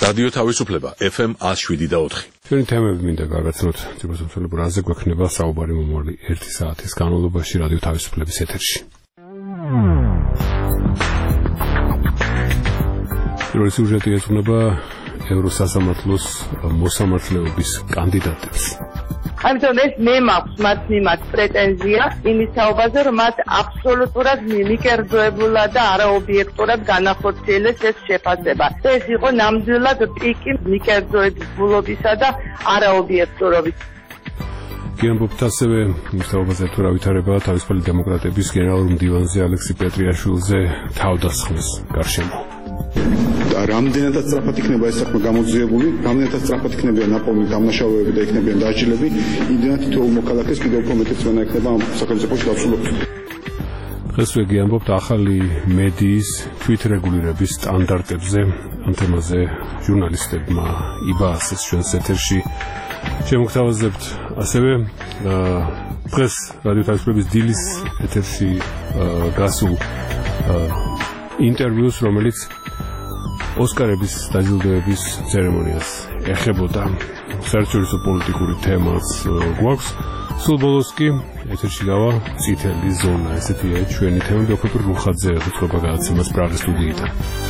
რადიო თავისუფლება FM 107.4. ჩვენი თემები მინდა გავაცნოთ ძირითადად რაზე გვექნება საუბარი მომავალი 1 საათის განმავლობაში რადიო თავისუფლების ეთერში. პირველი სიუჟეტი ეძღვნება ევროსასამართლოს მოსამართლეობის კანდიდატებს. ამიტომ ეს მე მაქვს მათ მიმართ პრეტენზია იმის საუბარზე, რომ მათ აბსოლუტურად მიკერძოებულად და არაობიექტურად განახორციელეს ეს შეფასება. ეს იყო ნამდვილად პიკი მიკერძოების ბულობისა და არაობიექტურობის. გიამბობთ ასევე იმ საუბარზე, თუ რა ვითარება თავისუფალი დემოკრატების გენერალურ მდივანზე ალექსი პეტრიაშვილზე თავდასხმის გარშემო. რამდენადაც სწრაფად იქნება ეს საქმე გამოძიებული, რამდენადაც სწრაფად იქნებიან ნაპოვნი დამნაშავეები და იქნებიან დასჯილები, იმდენად თითოეულ მოქალაქეს კიდევ უფრო მეტი წვენა ექნება ამ სახელმწიფოში დაცულობით. დღესვე გიამბობთ ახალი მედიის თვითრეგულირების სტანდარტებზე. ამ თემაზე ჟურნალისტებმა იბაასეს ჩვენს ეთერში. შემოგთავაზებთ ასევე დღეს რადიო თავისუფლების დილის ეთერში გასულ ინტერვიუს, რომელიც ოსკარების დაჯილდოების ცერემონიას ეხებოდა. საერთაშორისო პოლიტიკური თემაც გვაქვს. სულ ბოლოს კი ეთერში გავა წითელი ზონა. ესეთია ჩვენი თემები. ოქროპირ რუხაძე ეხება გადაცემას პრაღის სტუდიიდან.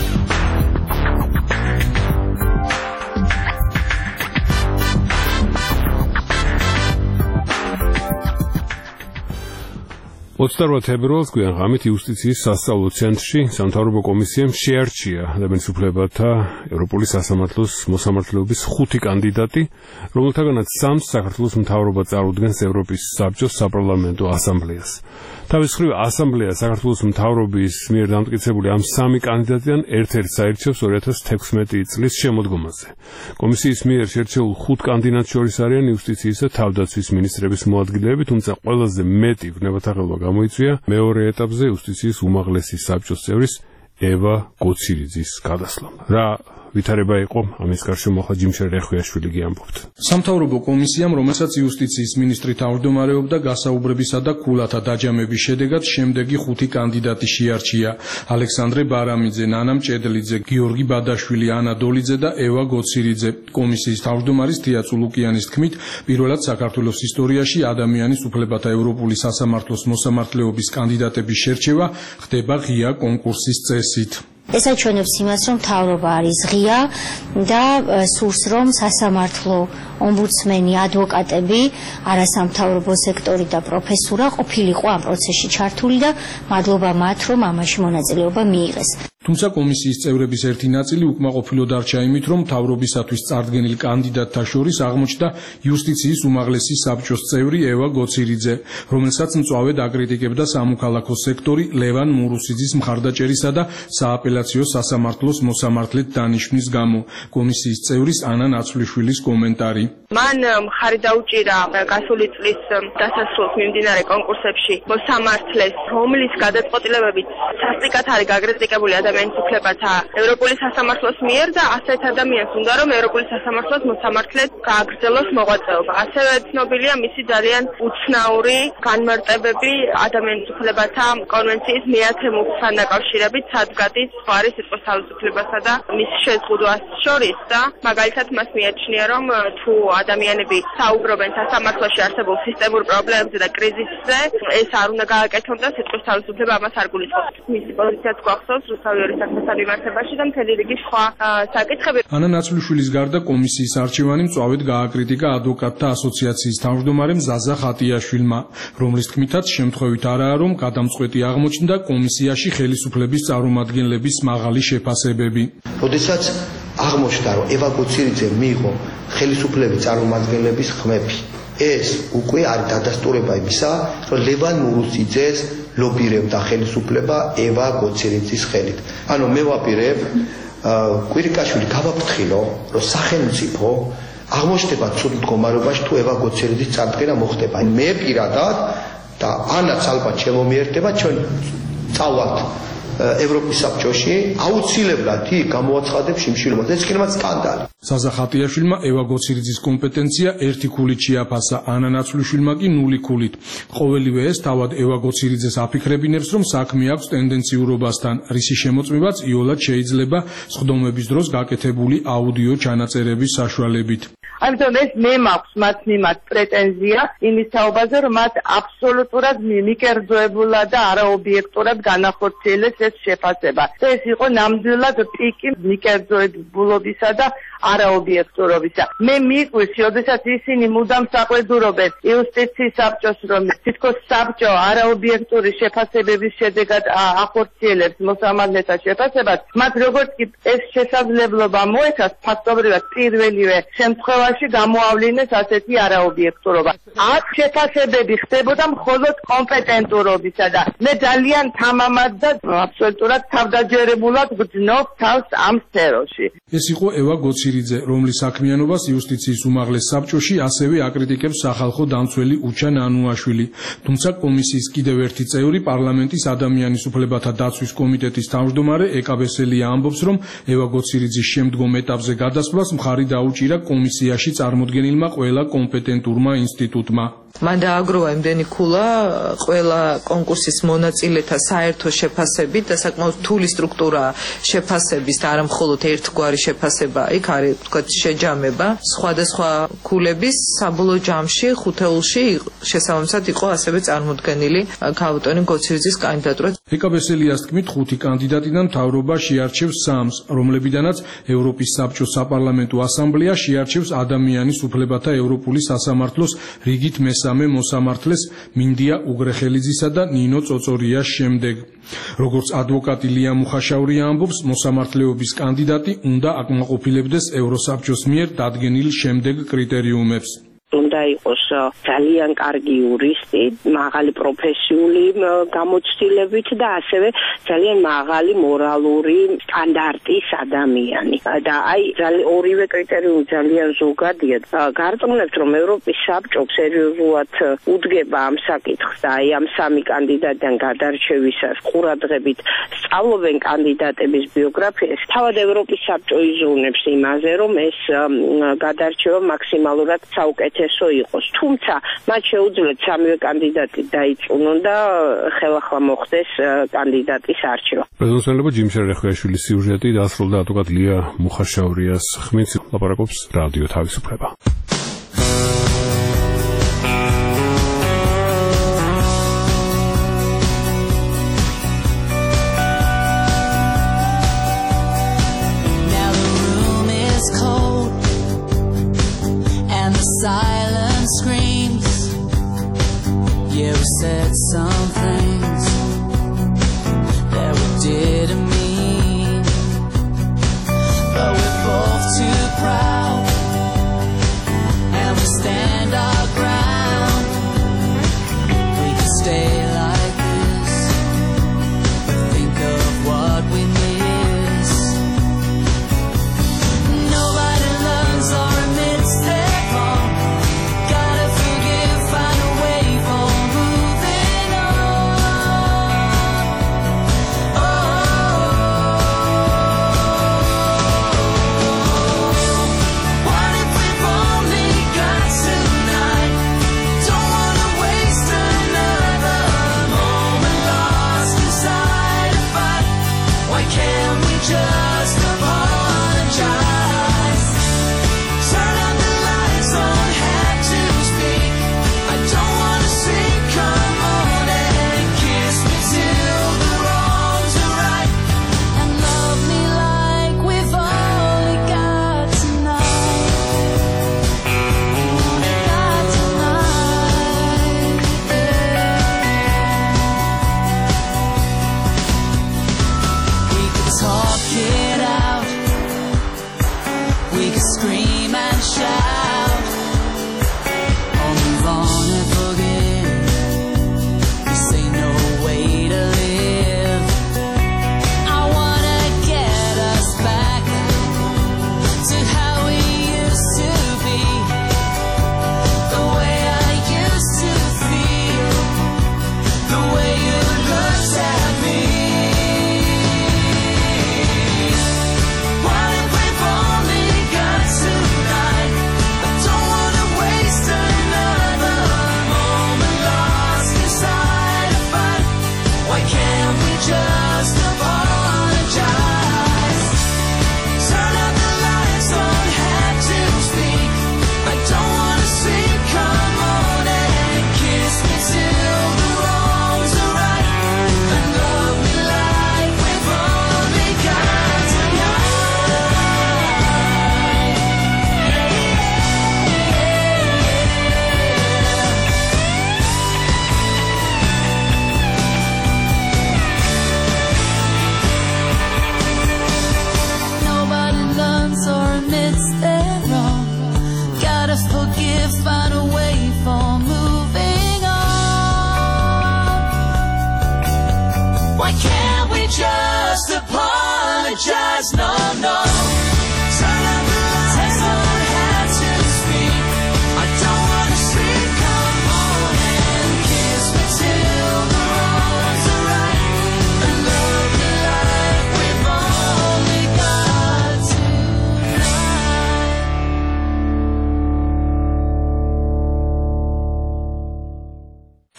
თებერვალს გვიან ღამით იუსტიციის სასწავლო ცენტრში სამთავრობო კომისიამ შეარჩია ადამიანის უფლებათა ევროპული სასამართლოს მოსამართლეობის 5 კანდიდატი, რომელთაგანაც 3-ს საქართველოს მთავრობა წარუდგენს ევროპის საბჭოს საპარლამენტო ასამბლეას. თავის მხრივ ასამბლეა საქართველოს მთავრობის მიერ დამტკიცებული ამ 3 კანდიდატიდან ერთ-ერთს აირჩევს 2016 წლის შემოდგომაზე. კომისიის მიერ შერჩეულ 5 კანდიდატს შორის არიან იუსტიციის და თავდაცვის მინისტრების მოადგილეები, თუმცა ყველაზე მეტი ვნებათაღელვა გამოიწვია მეორე ეტაპზე იუსტიციის უმაღლესი საბჭოს წევრის ევა გოცირიძის გადასვლამ. რა ვითარება იყო ამის გარშემო ახლა ჯიმშერ რეხვიაშვილი გიამბობთ. სამთავრობო კომისიამ, რომელსაც იუსტიციის მინისტრი თავმჯდომარეობდა, გასაუბრებისა და ქულათა დაჯამების შედეგად შემდეგი 5 კანდიდატი შეარჩია: ალექსანდრე ბარამიძე, ნანა მჭედლიძე, გიორგი ბადაშვილი, ანა დოლიძე და ევა გოცირიძე. კომისიის თავმჯდომარის თია წულუკიანის თქმით, პირველად საქართველოს ისტორიაში ადამიანის უფლებათა ევროპული სასამართლოს მოსამართლეობის კანდიდატების შერჩევა ხდება ღია კონკურსის წესით. ეს აჩვენებს იმას, რომ მთავრობა არის ღია და სურს, რომ სასამართლო, ომბუდსმენი, ადვოკატები, არასამთავრობო სექტორი და პროფესურა ყოფილიყო ამ პროცესში ჩართული და მადლობა მათ, რომ ამაში მონაწილეობა მიიღეს. თუმცა კომისიის წევრების ერთი ნაწილი უკმაყოფილო დარჩა იმით, რომ მთავრობისათვის წარდგენილ კანდიდატთა შორის აღმოჩნდა იუსტიციის უმაღლესი საბჭოს წევრი ევა გოცირიძე, რომელსაც მწვავედ აკრიტიკებდა სამოქალაქო სექტორი ლევან მურუსიძის მხარდაჭერისა და სააპელაციო სასამართლოს მოსამართლედ დანიშვნის გამო. კომისიის წევრის ანა ნაცვლიშვილის კომენტარი. მან მხარი დაუჭირა გასული წლის დასასრულს მიმდინარე კონკურსებში მოსამართლეს, რომლის გადაწყვეტილებებით სასტიკად არის გაკრიტიკებული ადამიანის უფლებათა ევროპული სასამართლოს მიერ და ასეთ ადამიანს უნდა, რომ ევროპული სასამართლოს მოსამართლედ გააგრძელოს მოღვაწეობა. ასევე ცნობილია მისი ძალიან უცნაური განმარტებები ადამიანის უფლებათა კონვენციის მე-10 მუხტთან დაკავშირებით, სადგადის ზღვარი სიტყვის თავისუფლებასა და მის შეზღუდვას შორის და მაგალითად მას მიაჩნია, რომ თუ ადამიანები საუბრობენ სასამართლოში არსებულ სისტემურ პრობლემებზე და კრიზისზე, ეს არ უნდა გააკეთონ და სიტყვის თავისუფლება ამას არ გულისხმობს. მისი პოზიციაც გვახსოვს რუსთავიორის საქმეთა მიმართებაში და მთელი რიგი სხვა საკითხები. ანა ნაცვლიშვილის გარდა კომისიის არჩევანი მწვავედ გააკრიტიკა ადვოკატთა ასოციაციის თავმჯდომარემ ზაზა ხატიაშვილმა, რომლის თქმითაც შემთხვევით არაა, რომ გადამწყვეტი აღმოჩნდა კომისიაში ხელისუფლების წარმომადგენლების მაღალი შეფასებები. როდესაც აღმოჩნდა, რომ ევა გოცირიძე მიიღო ხელისუფლების წარმომადგენლების ხმები, ეს უკვე არის დადასტურება იმისა, რომ ლევან მურუსიძეს ლობირებდა ხელისუფლება ევა გოცირიძის ხელით. ანუ მე ვაპირებ კვირიკაშვილი გავაფრთხილო, რომ სახელმწიფო აღმოჩნდება ცუდ მდგომარეობაში თუ ევა გოცირიძის წარდგენა მოხდება. მე პირადად და ანაც ალბათ შემომიერთდება ჩვენ წავალთ ევროპის საბჭოში, აუცილებლად იქ გამოაცხადებს შიმშილობას. ეს იქნება სკანდალი. საზა ხატიაშვილმა ევა გოცირიძის კომპეტენცია 1 ქულით შეაფასა, ანა ნაცვლიშვილმა კი 0 ქულით. ყოველივე ეს თავად ევა გოცირიძეს აფიქრებინებს, რომ საქმე აქვს ტენდენციურობასთან, რისი შემოწმებაც იოლად შეიძლება სხდომების დროს გაკეთებული აუდიო ჩანაწერების საშუალებით. ამიტომ ეს მე მაქვს მათ მიმართ პრეტენზია იმის თაობაზე, რომ მათ აბსოლუტურად მიკერძოებულად და არაობიექტურად განახორციელეს ეს შეფასება. ეს იყო ნამდვილად პიკი მიკერძოებულობისა და არაობიექტურობისა. მე მიყვირს, როდესაც ისინი მუდამ საყვედურობენ იუსტიციის საბჭოს, რომ თითქოს საბჭო არაობიექტური შეფასებების შედეგად ახორციელებს მოსამართლეთა შეფასებას, მათ როგორც კი ეს შესაძლებლობა მოეცათ, ფაქტობრივად პირველივე შემთხვევაში გამოავლინეს ასეთი არაობიექტურობა. აქ შეფასებები ხდებოდა მხოლოდ კომპეტენტურობისა და მე ძალიან თამამად და აბსოლუტურად თავდაჯერებულად ვგრძნობ თავს ამ სფეროში. ეს იყო ევა გოცირიძე, რომლის საქმიანობას იუსტიციის უმაღლეს საბჭოში ასევე აკრიტიკებს სახალხო დამცველი უჩან ანუაშვილი. თუმცა კომისიის კიდევ ერთი წევრი, პარლამენტის ადამიანის უფლებათა დაცვის კომიტეტის თავმჯდომარე ეკაბესელია ამბობს, რომ ევა გოცირიძის შემდგომ ეტაპზე გადასვლას მხარი დაუჭირა კომისიაში წარმოდგენილმა ყველა კომპეტენტურმა ინსტიტუტმა. მან დააგროვა იმდენი ქულა ყველა კონკურსის მონაწილეთა საერთო შეფასებით და საკმაოდ რთული სტრუქტურა შეფასების და არა მხოლოდ ერთგვარი შეფასება, იქ არის თქვათ შეჯამება, სხვადასხვა ქულების საბოლოო ჯამში ხუთეულში შესაბამისად იყო ასევე წარმოდგენილი ქავტონი გოცირიძის კანდიდატურა. ეკაბესელიას თქმით, 5 კანდიდატიდან მთავრობა შეარჩევს 3-ს, რომლებიდანაც ევროპის საბჭოს საპარლამენტო ასამბლეა შეარჩევს ადამიანის უფლებათა ევროპული სასამართლოს რიგით მესამე მოსამართლეს მინდია უგრეხელიძისა და ნინო წოწორიას შემდეგ. როგორც ადვოკატი ლია მუხაშაურია ამბობს, მოსამართლეობის კანდიდატი უნდა აკმაყოფილებდეს ევროსაბჭოს მიერ დადგენილ შემდეგ კრიტერიუმებს. უნდა იყოს ძალიან კარგი იურისტი, მაღალი პროფესიული გამოცდილებით და ასევე ძალიან მაღალი მორალური სტანდარტის ადამიანი. და აი ორივე კრიტერიუმი ძალიან ზოგადია. გარწმუნებთ, რომ ევროპის საბჭო სერიოზულად უდგება ამ საკითხს და აი ამ 3 კანდიდატიდან გადარჩევისას ყურადღებით სწავლობენ კანდიდატების ბიოგრაფიას. თავად ევროპის საბჭო იზრუნებს იმაზე, რომ ეს გადარჩევა მაქსიმალურად საუკეთესო იყოს. თუმცა მათ შეუძლიათ 3 კანდიდატი დაიწუნონ და ხელახლა მოხდეს კანდიდატის არჩევა. პრეზიდენტ ჯიმშერ რეხუაშვილის სიუჟეტი დაასრულა ადვოკატ ლია მუხაშაურიას ხმით ლაპარაკობს რადიო თავისუფლება. Silence screams. Yeah, we said some things that we didn't mean, but we're both too proud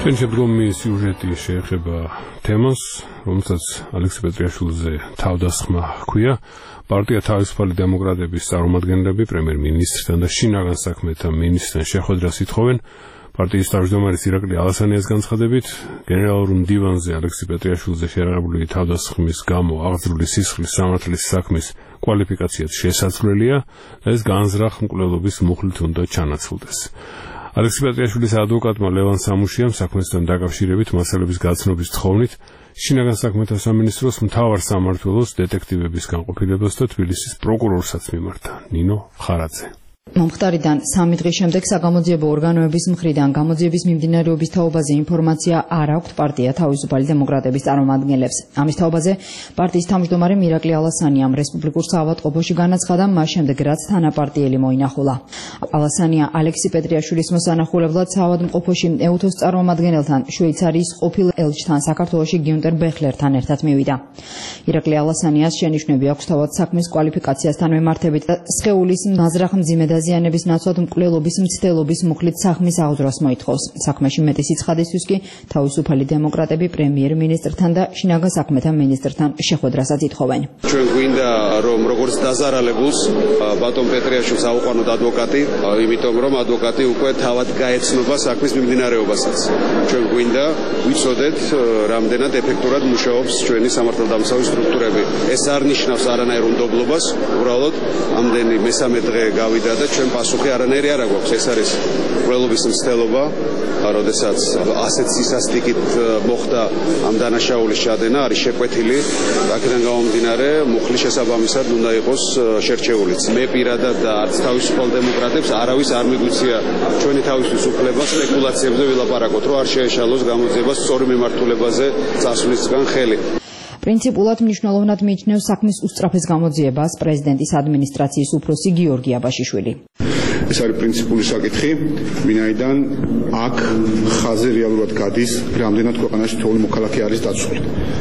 ჩვენ შემდგომი სიუჟეტი შეეხება თემას, რომელსაც ალექსი პეტრიაშვილზე თავდასხმა ჰქვია. პარტია თავისუფალი დემოკრატების წარმომადგენლები პრემიერ-მინისტრთან და შინაგან საქმეთა მინისტრთან შეხვედრას ითხოვენ. პარტიის თავმჯდომარის ირაკლი ალასანიას განცხადებით, გენერალურ მდივანზე ალექსი პეტრიაშვილზე შეღებილი თავდასხმის გამო აღძრული სისხლის სამართლის საქმის კვალიფიკაციაც შესაძლებელია და ეს განზრახ მკვლელობის მუხლით უნდა ჩანაცვლდეს. ალექსი პეტრიაშვილის ადვოკატმა ლევან სამუშიამ საქმესთან დაკავშირებით მასალების გაცნობის თხოვნით შინაგან საქმეთა სამინისტროს მთავარ სამმართველოს დეტექტივების განყოფილებას და თბილისის პროკურორსაც მიმართა. ნინო ხარაძე. მომხდარიდან 3 დღის შემდეგ საგამოძიებო ორგანოების მხრიდან გამოძიების მიმდინარეობის თაობაზე ინფორმაცია არ აქვთ პარტია თავისუფალი დემოკრატების წარმომადგენლებს. ამის თაობაზე პარტიის თავმჯდომარე ირაკლი ალასანიამ რესპუბლიკურ საავადმყოფოში განაცხადა, მას შემდეგ რაც თანაპარტიელი მოინახულა. ალასანია ალექსი პეტრიაშვილის მოსანახულებლად საავადმყოფოში ეუთოს წარმომადგენელთან, შვეიცარიის ყოფილ ელჩთან საქართველოში გიუნტერ ბეხლერთან ერთად მივიდა. ირაკლი ალასანიას შენიშვნები აქვს თავად საქმის კვალიფიკაციასთან მიმართებით და სხეულის ნაზრახ მძიმე დაზიანების ნაცვლად მკვლელობის მცდელობის მუხლით საქმის აღძრას მოითხოვს. საქმეში მეტი სიცხადისთვის კი თავისუფალი დემოკრატები პრემიერ-მინისტრთან და შინაგან საქმეთა მინისტრთან შეხვედრასაც ითხოვენ. ჩვენ გვინდა რომ როგორც დაზარალებულს ბატონ პეტრიაშვილს აუყვანოთ ადვოკატი, იმიტომ რომ ადვოკატი უკვე თავად გაეცნობა საქმის მიმდინარეობასაც. ჩვენ გვინდა ვიცოდეთ რამდენად ეფექტურად მუშაობს ჩვენი სამართალდამცავი სტრუქტურები. ეს არ ნიშნავს არანაირ უნდობლობას, უბრალოდ ამდენი მესამე დღე გავიდა და ჩვენ პასუხი არანაირი არ აქვს. ეს არის მკვლელობის მცდელობა, როდესაც ასეთ სისასტიკით მოხდა ამ დანაშაულის ჩადენა, არის შეკვეთილი. აქედან გამომდინარე, მუხლის შესაბამისად უნდა იყოს შერჩეულიც. მე პირადად და არც თავისუფალ დემოკრატებს არავის არ მიგვიწია ჩვენი თავისთვის უფლება სპეკულაციებზე ვილაპარაკოთ, რომ არ შეეშალოს გამოძიება სწორ მიმართულებაზე წასვლისგან ხელი. პრინციპულად მნიშვნელოვნად მიიჩნევს საქმის უსწრაფეს გამოძიებას პრეზიდენტის ადმინისტრაციის უფროსი გიორგი აბაშიშვილი. ეს არის პრინციპული საკითხი, ვინაიდან აქ ხაზი რეალურად გადის, რამდენად ქვეყანაში თითოეული მოქალაქე არის დაცული.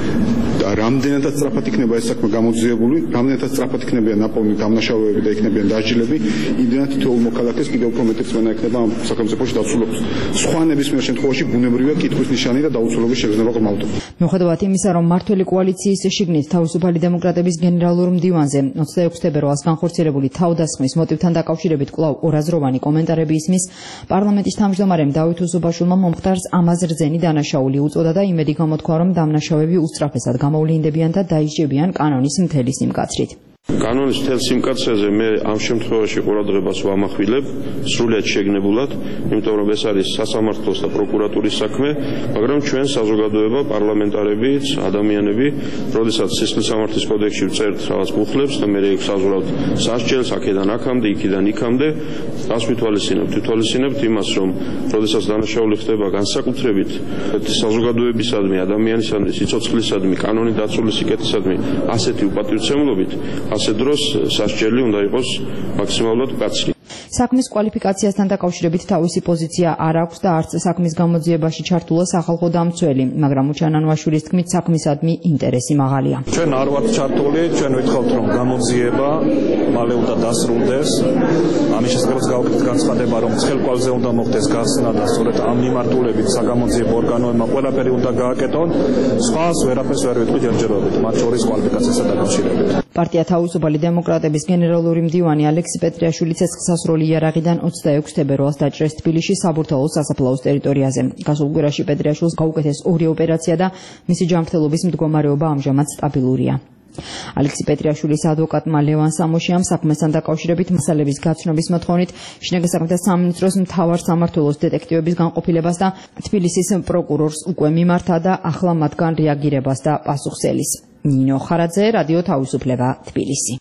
და რამდენადაც სწრაფად იქნება ეს საქმე გამოძიებული, რამდენადაც სწრაფად იქნებიან ნაპოვნი დამნაშავეები და იქნებიან დასჯილები, იმდენად თითოეულ მოქალაქეს კიდევ უფრო მეტი წმენა ექნება ამ სახელმწიფოში დაცულობას. სხვა ნებისმიერ შემთხვევაში ბუნებრივია კითხვის ნიშანი და დაუცველობის შეგრძნება ყრმავდება. მიუხედავად იმისა, რომ მართველი კოალიციის შიგნით თავისუფალი დემოკრატების გენერალურ მდივანზე 26 თებერვალს განხორციელებული თავდასხმის მოტივთან დაკავშირებით კვლავ ორაზროვანი კომენტარები ისმის, პარლამენტის თავმჯდომარემ დავით უსუბაშვილმა მომხდარს ამაზრძენი დანაშაული უწოდა და იმედი გამოთქვა, რომ დამნაშავეები უსწრაფესად გამოვლინდებიან და დაიჯებიან კანონის მთელი სიმკაცრით. კანონის მთელ სიმკაცრეზე მე ამ შემთხვევაში ყურადღებას ვამახვილებ სრულიად შეგნებულად, იმიტომ რომ ეს არის სასამართლოს და პროკურატურის საქმე, მაგრამ ჩვენ საზოგადოება, პარლამენტარები, ადამიანები, როდესაც სისხლის სამართლის კოდექსში ვწერთ რაღაც მუხლებს და მე ვსაზღვრავთ სასჯელს აქედან აქამდე, იქიდან იქამდე, რას ვითვალისწინებთ იმას, რომ როდესაც დანაშაული ხდება განსაკუთრებით საზოგადოებისადმი, ადამიანისადმი, სიცოცხლისადმი, კანონით დაცული სიკეთისადმი ასეთი უპატივცემლობით, ასე დროს სასჯელი უნდა იყოს მაქსიმალურად მკაცრი. საქმის კვალიფიკაციასთან დაკავშირებით თავისი პოზიცია არ აქვს და არც საქმის გამოძიებაში ჩართულა სახალხო დამცველი, მაგრამ უჩანანვაშვილის თქმით საქმისადმი ინტერესი მაღალია. ჩვენ არ ვართ ჩართული, ჩვენ ვითხოვთ რომ გამოძიება მალე უნდა დასრულდეს. ამის შესაძლებლად გავაკეთეთ განცხადება, რომ ცხელკვალზე უნდა მოხდეს გახსნა და სწორედ ამ მიმართულებით საგამოძიებო ორგანოებმა ყველაფერი უნდა გააკეთონ. სხვას ვერაფერს ვერ ვიტყვი ჯერჯერობით, მათ შორის კვალიფიკაციასთან დაკავშირებით. პარტია თავისუფალი დემოკრატების გენერალური მდივანი ალექსი პეტრიაშვილი ცეცხლსასროლი იარაღიდან 26 თებერვალს დაჭრეს თბილისში საბურთალოს სასაფლაოს ტერიტორიაზე. გასულ კვირაში პეტრიაშვილს გაუკეთეს 2 ოპერაცია და მისი ჯანმრთელობის მდგომარეობა ამჟამად სტაბილურია. ალექსი პეტრიაშვილის ადვოკატმა ლევან სამუშიამ საქმესთან დაკავშირებით მასალების გაცნობის მოთხოვნით შინაგან საქმეთა სამინისტროს მთავარ სამმართველოს დეტექტივების განყოფილებას და თბილისის პროკურორს უკვე მიმართა და ახლა მათგან რეაგირებას და პასუხს ელის. ნინო ხარაძე, რადიო თავისუფლება, თბილისი.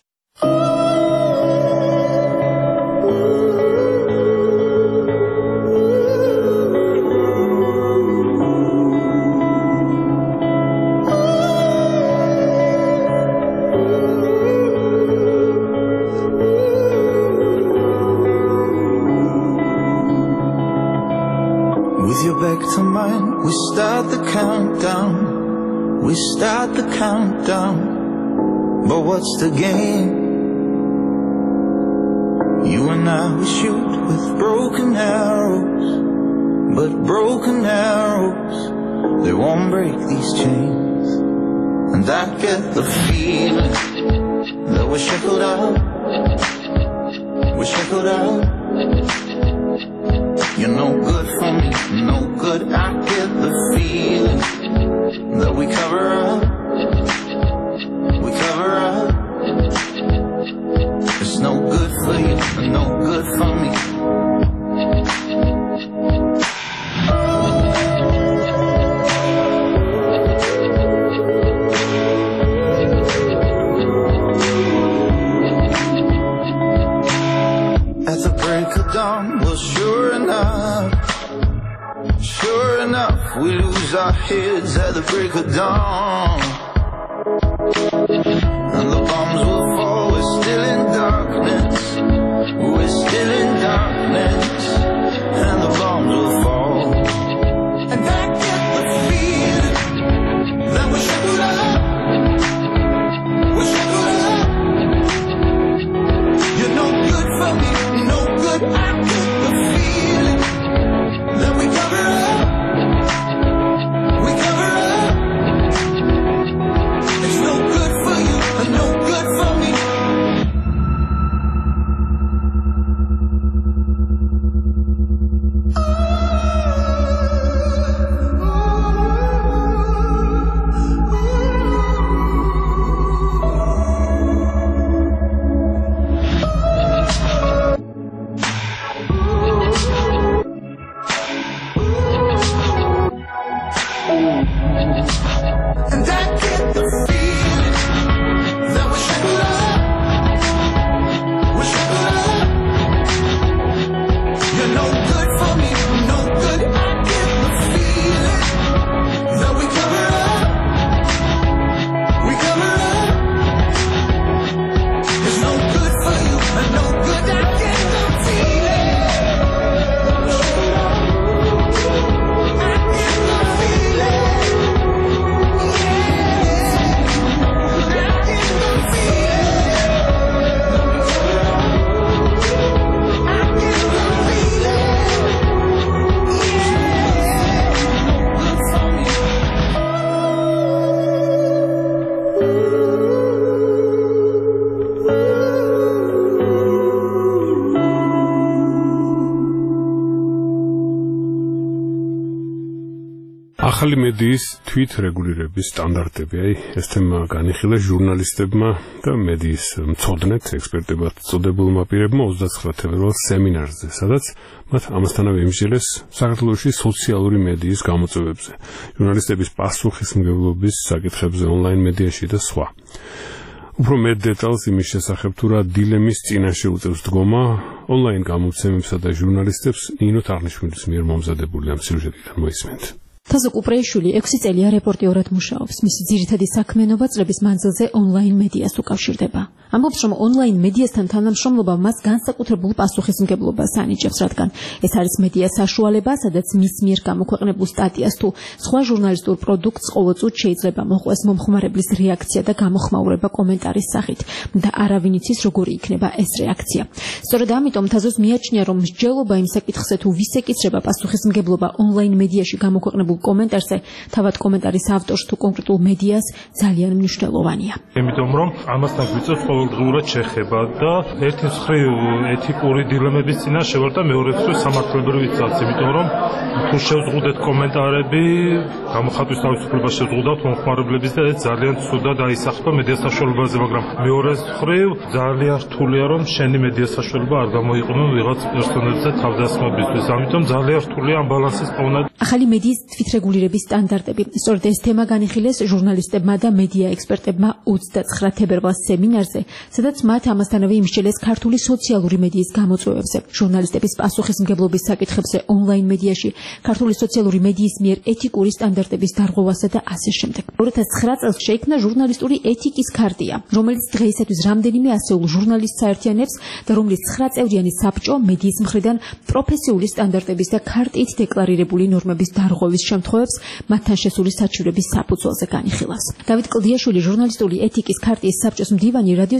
With your back to mine, we start the countdown. We start the countdown. But what's the game? You and I, we shoot with broken arrows. but broken arrows, they won't break these chains. And I get the feeling that we're shackled out. We're shackled out. You're no good for me, no good. I get the feeling that we cover up. We cover up. It's no good for you, no good for me. At the break of dawn, well, sure enough, we lose our heads at the break of dawn. And the bombs will fall, we're still in darkness. We're still in darkness. And the bombs will fall. And I get the feeling that we're shackled up. We're shackled up. You're no good for me, no good. I get the feeling that we cover up. We cover up. It's no good for you, and no good for me. And I get the feeling that we're shackled up. We're shackled up. You're no good for me, no good. I get the feeling that we cover up. We cover up. It's no good for you, and no good. I get the feeling. I get the feeling. ახალი მედიის თვითრეგულირების სტანდარტები, ეს თემა განიხილა ჟურნალისტებმა და მედიის მცოდნეთ ექსპერტებად წოდებულმა პირებმა 29 თებერვალს სემინარზე, სადაც მათ ამასთანავე იმსჯელეს საქართველოში სოციალური მედიის გამოწვევებზე, ჟურნალისტების პასუხისმგებლობის საკითხებზე ონლაინ მედიაში და სხვა. უფრო მეტ დეტალს იმის შესახებ თუ რა დილემის წინაშე უწევს დგომა ონლაინ გამოცემებსა და ჟურნალისტებს ნინო თაღნიშვილის მიერ მომზადებული ამ სიუჟეტიდან მოისმენთ. თაზო კუპრეიშვილი 6 წელია რეპორტიორად მუშაობს. მისი ძირითადი საქმიანობა წლების მანძილზე ონლაინ მედიას უკავშირდება. ამბობს, რომ ონლაინ მედიასთან თანამშრომლობა მას განსაკუთრებულ პასუხისმგებლობას ანიჭებს, რადგან ეს არის მედიას საშუალება, სადაც მის მიერ გამოქვეყნებულ სტატიას თუ სხვა ჟურნალისტურ პროდუქტს ყოველწუთ შეიძლება მოხვდეს მომხმარებლის რეაქცია და გამოხმაურება კომენტარის სახით და არავინ იცის როგორი იქნება ეს რეაქცია. სწორედ ამიტომ თაზოს მიაჩნია, რომ მსჯელობა იმ საკითხზე თუ ვის ეკიცრება პასუხისმგებლობა ონლაინ მედიაში გამოქვეყნებულ კომენტარზე, თავად კომენტარის ავტორს თუ კონკრეტულ მედიას ძალიან მნიშვნელოვანია. იმიტომ რომ ამასთან გვიწევს ყოველდღიურად შეხება და ერთი მხრივ ეთიკური დილემების წინაშე ვარ და მეორე მხრივ სამართლებრივიც, იმიტომ რომ თუ შევზღუდეთ კომენტარები, გამოხატვის თავისუფლებას შევზღუდავთ მომხმარებლების და ეს ძალიან ცუდად აისახება მედია საშუალებაზე, მაგრამ მეორე მხრივ ძალიან რთულია რომ შენი მედია საშუალება არ გამოიყენო ვიღაც პერსონაჟზე თავდასხმებისთვის. ამიტომ ძალიან რთულია ამ ბალანსის პოვნა. ახალი მედიის თვითრეგულირების სტანდარტები. სწორედ ეს თემა განიხილეს ჟურნალისტებმა და მედია ექსპერტებმა 29 თებერვალს სემინარზე, სადაც მათ ამასთანავე იმსჯელეს ქართული სოციალური მედიის გამოწვევებზე, ჟურნალისტების პასუხისმგებლობის საკითხებზე ონლაინ მედიაში, ქართული სოციალური მედიის მიერ ეთიკური სტანდარტების დარღვევასა და ასე შემდეგ. 2009 წელს შეიქმნა ჟურნალისტური ეთიკის ქარტია, რომელიც დღეისათვის რამდენიმე ასეულ ჟურნალისტს აერთიანებს და რომლის 9 წევრიანი საბჭო მედიის მხრიდან პროფესიული სტანდარტების და ქარტიით დეკლარირებული ნორმების დარღვევის შემთხვევებს მათთან შესული საჩივრების საფუძველზე განიხილავს. დავით კლდიაშვილი, ჟურნალისტური ეთიკის ქარტიის საბჭოს მდივანი, რადიო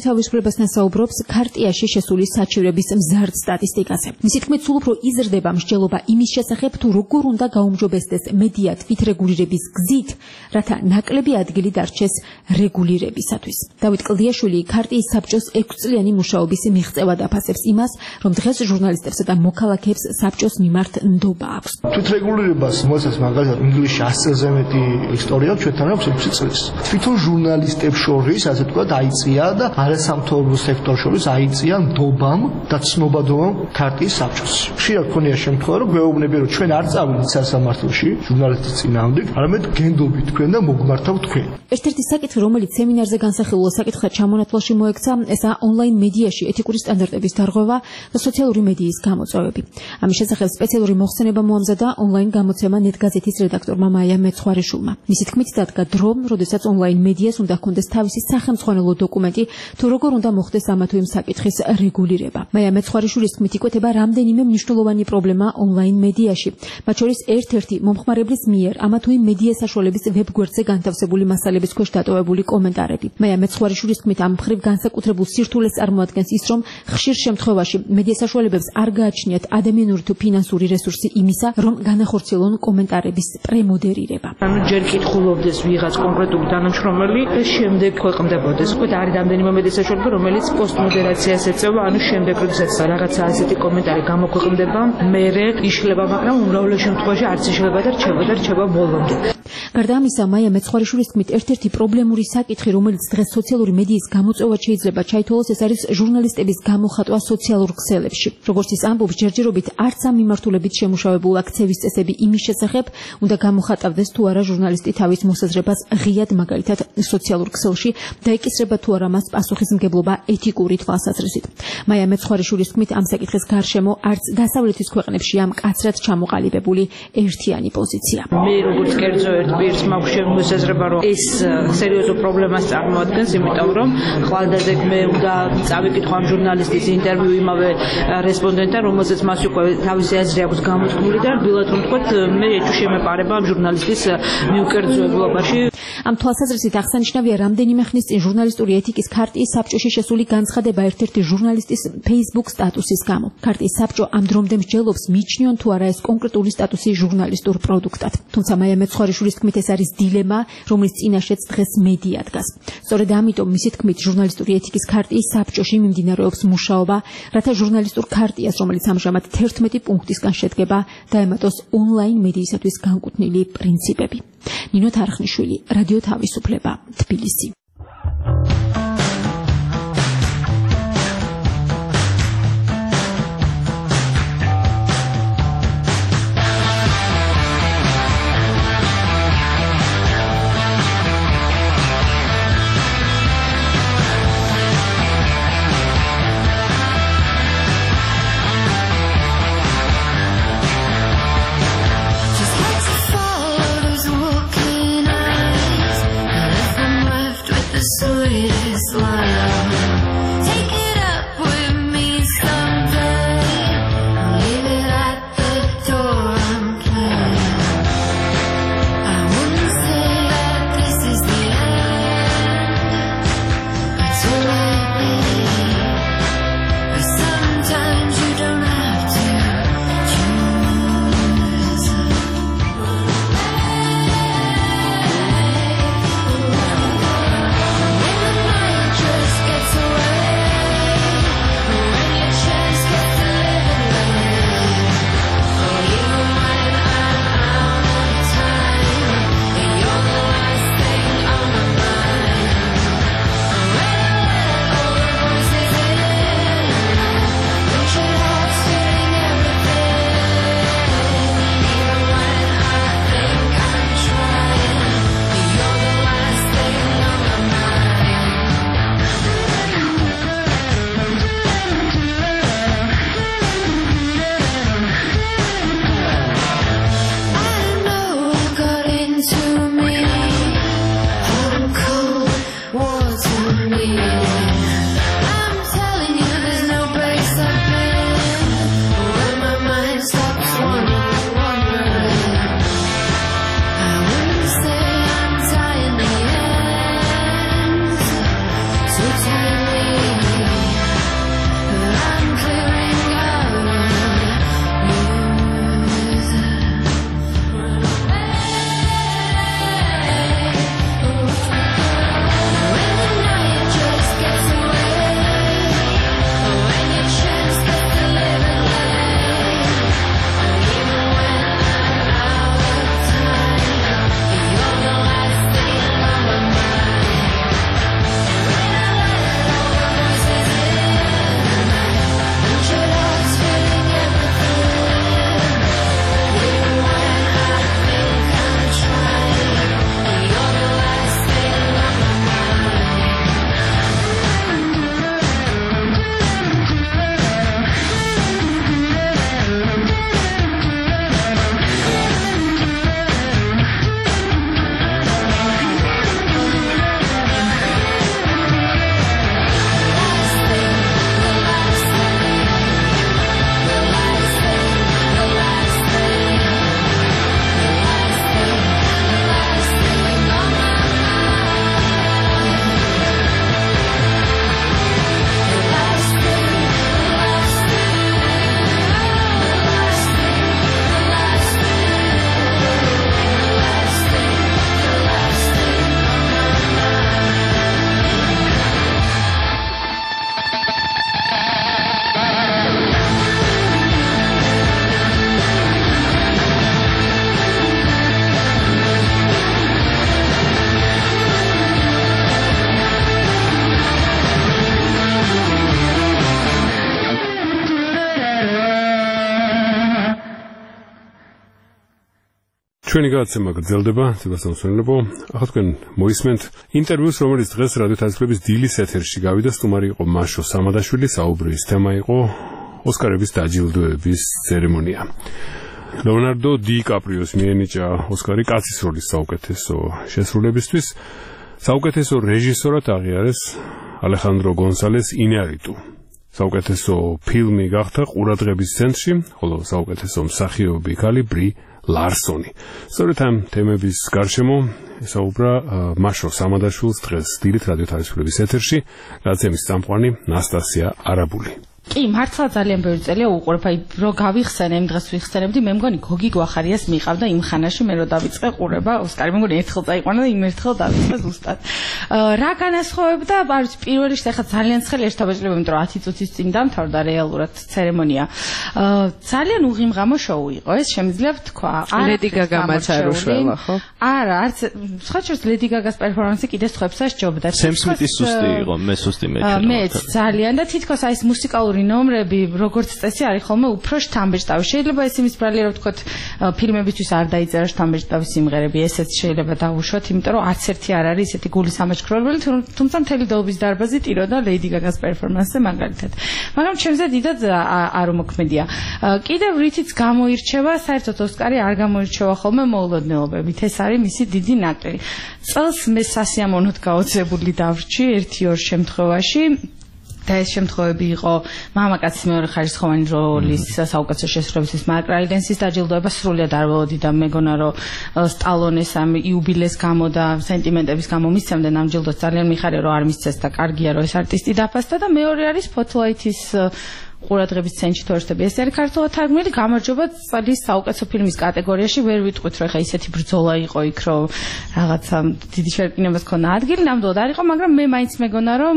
თავისუფლებასთან საუბრობს ქარტიაში შესული საჩივრების მზარდ სტატისტიკაზე. მისი თქმით, სულ უფრო იზრდება მსჯელობა იმის შესახებ, თუ როგორ უნდა გაუმჯობესდეს მედია თვითრეგულირების გზით, რათა ნაკლები ადგილი დარჩეს რეგულირებისათვის. დავით კლდიაშვილი ქარტიის საბჭოს 6 წლიანი მუშაობის მიღწევად აფასებს იმას, რომ დღეს ჟურნალისტებსა და მოქალაქეებს საბჭოს მიმართ ნდობა აქვს. თვითრეგულირებას მოიცავს მაგალითად ინგლისში 100-ზე მეტი ისტორია ჩვენთან აქვს 6 წლის. თვითონ ჟურნალისტებს შორის, ასე ვთქვათ, აიწია და არასამთავრობო სექტორს შორის აიწია ნდობამ და ცნობადობამ ქარტიის საბჭოს. ხშირად ქონია შემთხვევა, რომ გვეუბნები, რომ ჩვენ არ წავიდით სასამართლოში ჟურნალისტის წინააღმდეგ, არამედ გენდობით თქვენ და მოგმართავთ თქვენ. ერთ-ერთი საკითხი, რომელიც სემინარზე განსახილულ საკითხად ჩამონათვალში მოექცა, ესაა ონლაინ მედიაში ეთიკური სტანდარტების დარღვევა და სოციალური მედიის გამოწვევები. ამის შესახებ სპეციალური მოხსენება მოამზადა ონლაინ გამოცემა ნეტგაზეთის რედაქტორმა მაია მეცხვარიშვილმა. მისი თქმით, დადგა დრო, როდესაც ონლაინ მედიას უნდა ჰქონდეს თავისი სახელმძღვანელო დოკუმენტი, თუ როგორ უნდა მოხდეს ამა თუ იმ საკითხის რეგულირება. მაია მეცხვარიშვილის თქმით, იკვეთება რამდენიმე მნიშვნელოვანი პრობლემა ონლაინ მედიაში, მათ შორის ერთ-ერთი მომხმარებლის მიერ ამა თუ იმ მედია საშუალების ვებგვერდზე განთავსებული მასალების ქვეშ დატოვებული კომენტარები. მაია მეცხვარიშვილის თქმით, ამ მხრივ განსაკუთრებულ სირთულეს წარმოადგენს ის, რომ ხშირ შემთხვევაში მედია საშუალებებს არ გააჩნიათ ადამიანური თუ ფინანსური რესურსი იმისა, რომ განახორციელონ კომენტარების პრემოდერირება. ანუ ჯერ კითხულობდეს ვიღაც კონკრეტული თანამშრომელი და შემდეგ ქვეყნდებოდეს. ვთქვათ, არის რამდენიმე მედია საშუალება, რომელიც პოსტმოდერაციას ეწევა, ანუ შემდეგ როდესაც რაღაცა ასეთი კომენტარი გამოქვეყნდება, მერე იშლება, მაგრამ უმრავლეს შემთხვევაში არც იშლება და რჩება ბოლომდე. გარდა ამისა, მაია მეცხვარიშვილის თქმით, ერთ-ერთი პრობლემური საკითხი, რომელიც დღეს სოციალური მედიის გამოწვევად შეიძლება ჩაითვალოს, ეს არის ჟურნალისტების გამოხატვა სოციალურ ქსელებში. როგორც ის ამბობს, ჯერჯერობით არც ამ მიმართულებით შემუშავებულ აქცევის წესები იმის შესახებ, უნდა გამოხატავდეს თუ არა ჟურნალისტი თავის მოსაზრებას ღიად, მაგალითად სოციალურ ქსელში და ეკისრება თუ არა მას პასუხისმგებლობა ეთიკური თვალსაზრისით. მაია მეცხვარიშვილის თქმით, ამ საკითხის გარშემო არც დასავლეთის ქვეყნებში ამ მკაცრად ჩამოყალიბებული ერთიანი პოზიცია. მე როგორც კერძო ერთ პირს მაქვს მოსაზრება, რომ ეს სერიოზულ პრობლემას წარმოადგენს, იმიტომ რომ ხვალდაძე მე უნდა წავიკითხო ამ ჟურნალისტის ინტერვიუ იმავე რესპონდენტთან, რომელზეც მას უკვე თავისი აზრი აქვს გამოთქმული და რბილად რომ ვთქვათ, მე ეჭვი შემეპარება ამ ჟურნალისტის მიუკერძოებლობაში. ამ თვალსაზრისით აღსანიშნავია, რამდენიმე ხნის წინ ჟურნალისტური ეთიკის ქარტიის საბჭოში შესული განცხადება ერთ-ერთი ჟურნალისტის Facebook სტატუსის გამო. ქარტიის საბჭო ამ დრომდე მსჯელობს, მიჩნიონ თუ არა ეს კონკრეტული სტატუსი ჟურნალისტურ პროდუქტად. თუმცა მაია მეცხვარიშვილის თქმით, ეს არის დილემა, რომლის წინაშეც დღეს მედია დგას. სწორედ ამიტომ მისი თქმით, ჟურნალისტური ეთიკის ქარტიის საბჭოში მიმდინარეობს მუშაობა, რათა ჟურნალისტურ ქარტიას, რომელიც ამჟამად 11 პუნქტისგან შედგება, დაემატოს ონლაინ მედიისათვის განკუთვნილი პრინციპები. ნინო თარხნიშვილი, რადიო თავისუფლება, თბილისი. Just like to follow those walking eyes, left ჩვენი გადაცემა გრძელდება, ცებასამსვენებო. ახლა თქვენ მოისმენთ ინტერვიუს, რომელიც დღეს რადიო თავისუფლების დილის ეთერში გავიდა. სტუმარი იყო მაშო სამადაშვილი, საუბრის თემა იყო ოსკარების დაჯილდოების ცერემონია. ლეონარდო დი კაპრიოს მიენიჭა ოსკარი კაცის როლის საუკეთესო შესრულებისთვის. საუკეთესო რეჟისორად აღიარეს ალეხანდრო გონსალეს ინარიტუ. საუკეთესო ფილმი გახდა ყურადღების ცენტრში, ხოლო საუკეთესო მსახიობი ქალი ბრი ლარსონი. სწორედ ამ თემების გარშემო ესაუბრა მაშო სამადაშვილს დღეს დილით რადიო თავისუფლების ეთერში, გადაცემის წამყვანი ნასტასია არაბული. კი, მართლა ძალიან ბევრი წელია უყურებ, რო გავიხსენე, იმ დღეს ვიხსენებდი, მე მგონი გოგი გვახარიას მიყავდა იმ ხანაში, მე რო დავიწყე ყურება ოსკარი, მე მგონი ერთხელ წაიყვანა და იმ ერთხელ დავიწყე ზუსტად. რა განასხვავებდა, არის პირველი ხა ძალიან ცხელი ერთობაჭლება, იმიტომ რომ 10 წუთის წინ დამთავრდა რეალურად ცერემონია. ძალიან უღიმღამო შოუ იყო, ეს შემიძლია ვთქვა. ლედი გაგამაც არ უშველა, ხო? არა, არც სხვა შორის ლედი გაგას პერფორმანსი კიდე სხვებსაც ჯობდა. სემ სმითი სუსტი იყო, მე სუსტი მეჩვენა. მეც ძალიან და თითქოს აი ეს მუსიკალური ნომრები, როგორც წესი არის ხოლმე უფრო შთამბეჭდავი. შეიძლება ეს იმის ბრალია რომ ვთქვათ, ფილმებისთვის არ დაიწერა შთამბეჭდავი სიმღერები, ესეც შეიძლება დავუშვათ, იმიტომ რომ არც ერთი არ არის ესეთი გულის ამაჩქრობელი, თუმცა მთელი დოობის დარბაზი ტიროდა ლეიდი გაგას პერფორმანსზე მაგალითად. მაგრამ ჩემზე დიდად არ უმოქმედია. კიდევ რითიც გამოირჩევა, საერთოდ ოსკარი არ გამოირჩევა ხოლმე მოულოდნელობებით. ეს არის მისი დიდი ნაკლი. წელს მე სასიამოვნოდ გაოცებული დავრჩი 1-2 შემთხვევაში. და ეს შემთხვევები იყო მამაკაცის მეორე ხარისხოვანი როლის საუკეთესო შესრულებისთვის მარკ რაილენსის დაჯილდოება სრულიად არ ველოდი და მეგონა რომ სტალონეს ამ იუბილეს გამო და სენტიმენტების გამო მისცემდნენ ამ ჯილდოს ძალიან მიხარია რომ არ მისცეს და კარგია რომ ეს არტისტი დაფასდა და მეორე არის Spotlight-ის ყურადღების ცენტრში თორსტები. ეს არის ქართულად თარგმნილი გამარჯობა წლის საუკეთესო ფილმის კატეგორიაში. ვერ ვიტყვით რომ ხა ისეთი ბრძოლა იყო იქ რომ რაღაცა დიდი შერკინებას ქონა ადგილი, ნამდვილად არ იყო, მაგრამ მე მაინც მეგონა რომ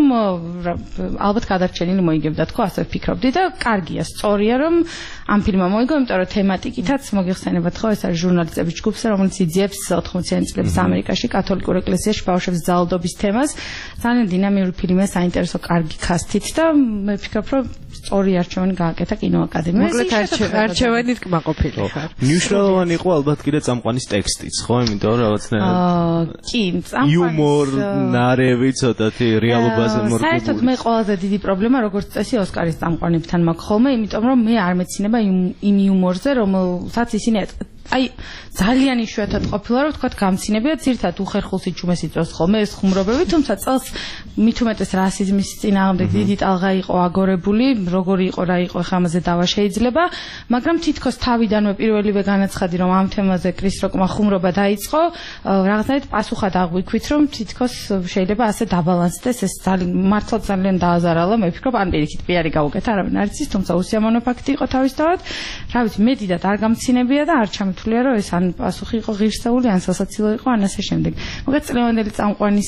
ალბათ გადარჩენილი მოიგებდა თქო, ასე ვფიქრობდი და კარგია, სწორია რომ ამ ფილმმა მოიგო, იმიტომ რომ თემატიკითაც მოგიხსენებათ ხო, ეს არის ჟურნალისტების ჯგუფს, რომელიც იძიებს 80-იანი წლების ამერიკაში კათოლიკურ ეკლესიაში ბავშვებს ძალადობის თემას. ძალიან დინამიური ფილმია, საინტერესო კარგი კასტით და მე ვფიქრობ რომ სწორი არჩევანი გააკეთა კინოაკადემიას. მოკლედ არჩევანი კმაყოფილი ხარ. მნიშვნელოვანი იყო ალბათ კიდე წამყვანის ტექსტიც, ხო? იმიტომ რომ რაღაცნაირად კი, წამყვანის იუმორ, ნარევი ცოტათი რეალობაზე მორგებული. საერთოდ მე ყველაზე დიდი პრობლემა როგორც წესი ოსკარის წამყვანებთან მაქვს ხოლმე, იმიტომ რომ მე არ მეცინება იმ იუმორზე, რომელსაც ისინი აი ძალიან იშვიათად ყოფილა რომ თქვათ გამცინებია ძირთად უხერხულს იჩუმეს იწვევს ხოლმე ეს ხუმრობები, თუმცა წელს მით უმეტეს რასიზმის წინააღმდეგ დიდი ტალღა იყო აგორებული, როგორი იყო რა იყო ხა ამაზე დავა შეიძლება, მაგრამ თითქოს თავიდანვე პირველივე განაცხადი რომ ამ თემაზე კრის როკმა ხუმრობა დაიწყო, რაღაცნაირად პასუხად აღვიქვით რომ თითქოს შეიძლება ასე დაბალანსდეს ეს მართლა ძალიან დააზარალა, მე ვფიქრობ ან პირიქით პიარი გაუკეთა, არავინ არ იცის, თუმცა უსიამოვნო ფაქტი იყო თავისთავად. რა ვიცი, მე დიდად არ გამცინებია და არ თვლია რომ ეს ან პასუხი იყო ღირსეული, ან სასაცილო იყო, ან ასე შემდეგ. მოკლედ წლევანდელი წამყვანის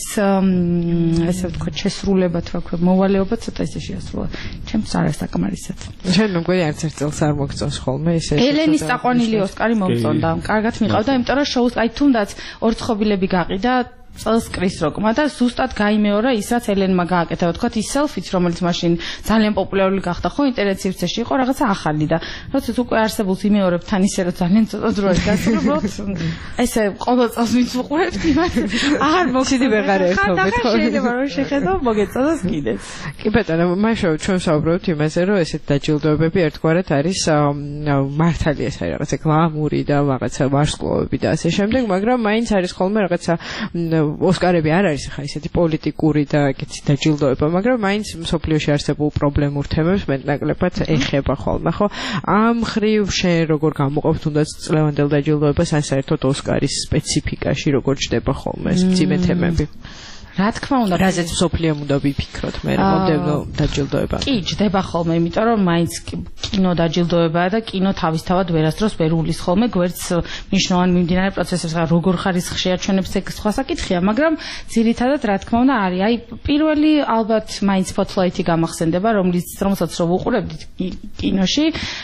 ესე ვთქვათ შესრულება თუ რა მოვალეობა ცოტა ისე შეასრულა. ჩემს არ საკმარისად. ჩვენ მგონი არც ერთ წელს არ მოგწონს ხოლმე ესე. ელენის წაყვანილი ოსკარი მომწონდა. კარგად მიყავდა, იმიტომ რომ შოუს აი თუნდაც ორცხობილები გაყიდა წელს კრის როკმა და ზუსტად გაიმეორა ის რაც ელენმა გააკეთა, ვთქვათ ის სელფიც რომელიც მაშინ ძალიან პოპულარული გახდა ხო ინტერნეტ სივრცეში იყო რაღაცა ახალი და როდესაც უკვე არსებულს იმეორებ თან ისე რომ ძალიან ცოტა დროის გასრულობ ესე ყოველ წელს ვინც უყურებთ იმათ აღარ მოგცდი ვეღარ ერთობით ხო შეიძლება რომ შეხედო მოგეწოდოს კიდეც. კი ბატონო, მაშინ ჩვენ საუბრობთ იმაზე რომ ესეთ დაჯილდოებები ერთგვარად არის მართალია ეს არის რაღაცა გლამური და რაღაცა ვარსკვლავები და ასე შემდეგ, მაგრამ მაინც არის ხოლმე რაღაცა ოსკარები არ არის ხა ისეთი პოლიტიკური და ეგეთი დაჯილდოება, მაგრამ მაინც მსოფლიოში არსებულ პრობლემურ თემებს მეტნაკლებად ეხება ხოლმე, ხო? ამ ხრივ შენ როგორ გამოყოფ თუნდაც წლევანდელ დაჯილდოებას, ან საერთოდ ოსკარის სპეციფიკაში როგორ ჩდება ხოლმე ეს მძიმე თემები? რა თქმა უნდა, რაზეც მსოფლიომ უნდა ვიფიქროთ მე მომდევნო დაჯილდოება. კი, ჯდება ხოლმე, იმიტომ რომ მაინც კინო დაჯილდოებაა და კინო თავისთავად ვერასდროს ვერ უვლის ხოლმე გვერდს მნიშვნელოვან მიმდინარე პროცესებს, როგორ ხარისხში აჩვენებს ეგ სხვა საკითხია, მაგრამ ძირითადად რა თქმა უნდა არის, აი პირველი ალბათ მაინც Spotlight-ი გამახსენდება, რომელსაც რო ვუყურებდით კინოში,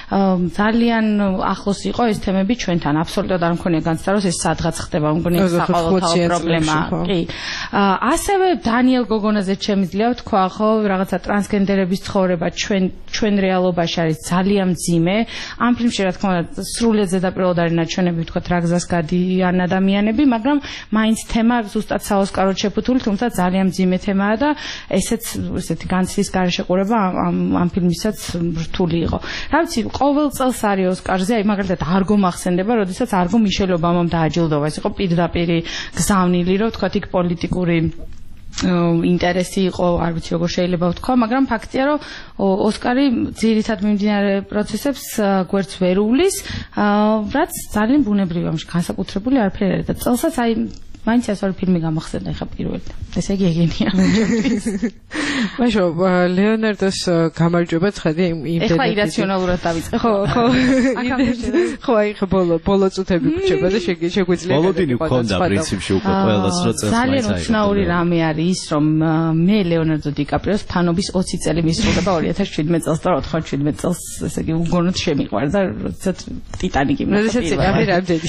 ძალიან ახლოს იყო ეს თემები ჩვენთან, აბსოლუტურად არ მქონია განცდა, რომ ეს სადღაც ხდება, მგონი საყოველთაო პრობლემაა. კი. ასევე დანიელ გოგონაზე შემიძლია ვთქვა, ხო, რაღაცა ტრანსგენდერების ცხოვრება ჩვენ რეალობაში არის ძალიან მძიმე. ამ ფილმში რა თქმა უნდა სრულიად ზედაპირულად არის ნაჩვენები ვთქვათ რა გზას გადიან ადამიანები, მაგრამ მაინც თემა ზუსტად საოსკაროდ შეფუთული, თუმცა ძალიან მძიმე თემაა და ესეთი განცდის გარეშე ყურება ამ ფილმისაც რთული იყო. რა ვიცი, ყოველ წელს არის ოსკარზე, აი მაგალითად არგო მახსენდება, როდესაც არგო მიშელ ობამამ დააჯილდოვა. ეს იყო პირდაპირი გზავნილი, რომ ვთქვათ იქ პოლიტიკური ინტერესი იყო, არ ვიცი როგორ შეიძლება ვთქვა, მაგრამ ფაქტია, რომ ოსკარი ძირითად მიმდინარე პროცესებს გვერდს ვერ უვლის, რაც ძალიან ბუნებრივია, განსაკუთრებული არაფერი არის და წელსაც აი მაინც ეს ორი ფილმი გამახსენდა ხა პირველად. ესე იგი ეგენია. მაშო ლეონარდოს გამარჯვება ცხადი იმდენად. ეხლა ირაციონალურად დავიწყე. ხო, აი ხა ბოლო წუთები გრჩება და შეგვიძლია. ბოლოდინი გქონდა პრინციპში უკვე ყველას რო წელს მაინც. ძალიან უცნაური რამე არის ის, რომ მე ლეონარდო დიკაპრიოს ფანობის 20 წელი მისრულდება 2017 წელს და 97 წელს, ესე იგი უგონოდ შემიყვარდა, როდესაც ტიტანიკი მოვიდა. როდესაც იყავი რამდენი?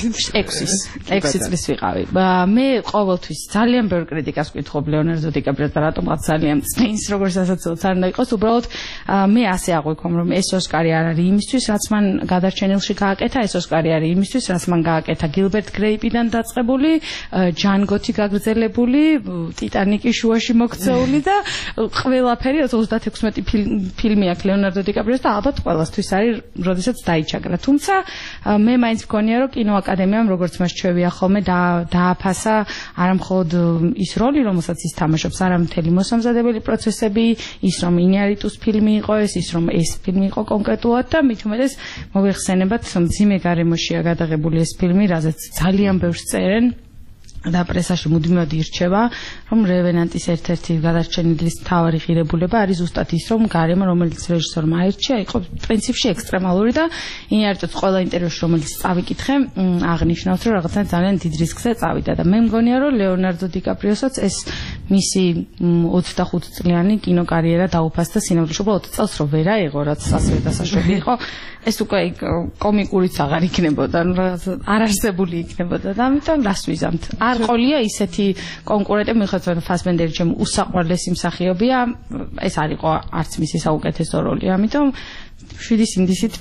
6 წლის ვიყავი. მე ყოველთვის ძალიან ბევრ კრიტიკას ვკითხობ ლეონარდო დიკაპრიოს და რატომღაც ძალიან წინს როგორც ასაცილოც არ უნდა იყოს, უბრალოდ მე ასე აღვიქვამ, რომ ეს ოსკარი არ არის იმისთვის, რაც მან გადარჩენილში გააკეთა, ეს ოსკარი არის იმისთვის, რაც მან გააკეთა გილბერტ გრეიპიდან დაწყებული, ჯანგოთი გაგრძელებული, ტიტანიკის შუაში მოქცეული და ყველაფერი 36 ფილმი აქვს ლეონარდო დიკაპრიოს და ალბათ ყველასთვის არის, როდესაც დაიჩაგრა. თუმცა მე მაინც მგონია, რომ კინოაკადემიამ როგორც მას ჩვევია ხოლმე დააფასა არა მხოლოდ ის როლი, რომელსაც ის თამაშობს, არამედ მთელი მოსამზადებელი პროცესები, ის რომ ინიარიტუს ფილმი იყო ის რომ ეს ფილმი იყო კონკრეტულად და მით უმეტეს მოიხსენებათ, მძიმე გარემოშია გადაღებული ეს ფილმი, რაზეც ძალიან ბევრს წერენ და პრესაში მუდმივად ირჩევა, რომ რევენანტის ერთ-ერთი გადარჩენილის მთავარი ღირებულება არის ზუსტად ის, რომ გარემო, რომელიც რეჟისორმა აირჩია, იყო პრინციპში ექსტრემალური და ინიარიტუს ყველა ინტერვიუში, რომელიც წავიკითხე, აღნიშნავს, რომ რაღაცა ძალიან დიდ რისკზე წავიდა და მე მგონია, რომ ლეონარდო დიკაპრიოსაც ეს მისი 25 წლიანი კინოკარიერა დაუფასდა სინამდვილეში, 20 წელს რო ვერ აიღო, რაც ასევე დასაშვები იყო, ეს უკვე კომიკურიც აღარ იქნებოდა, არარსებული იქნებოდა და ამიტომ რას ვიზამთ? არ ყოლია ისეთი კონკურენტი, მიხედავთ ფასბენდერი ჩემ უსაყვარლესი მსახიობია, ეს არ იყო არც მისი საუკეთესო როლი, ამიტომ 7 ინდისით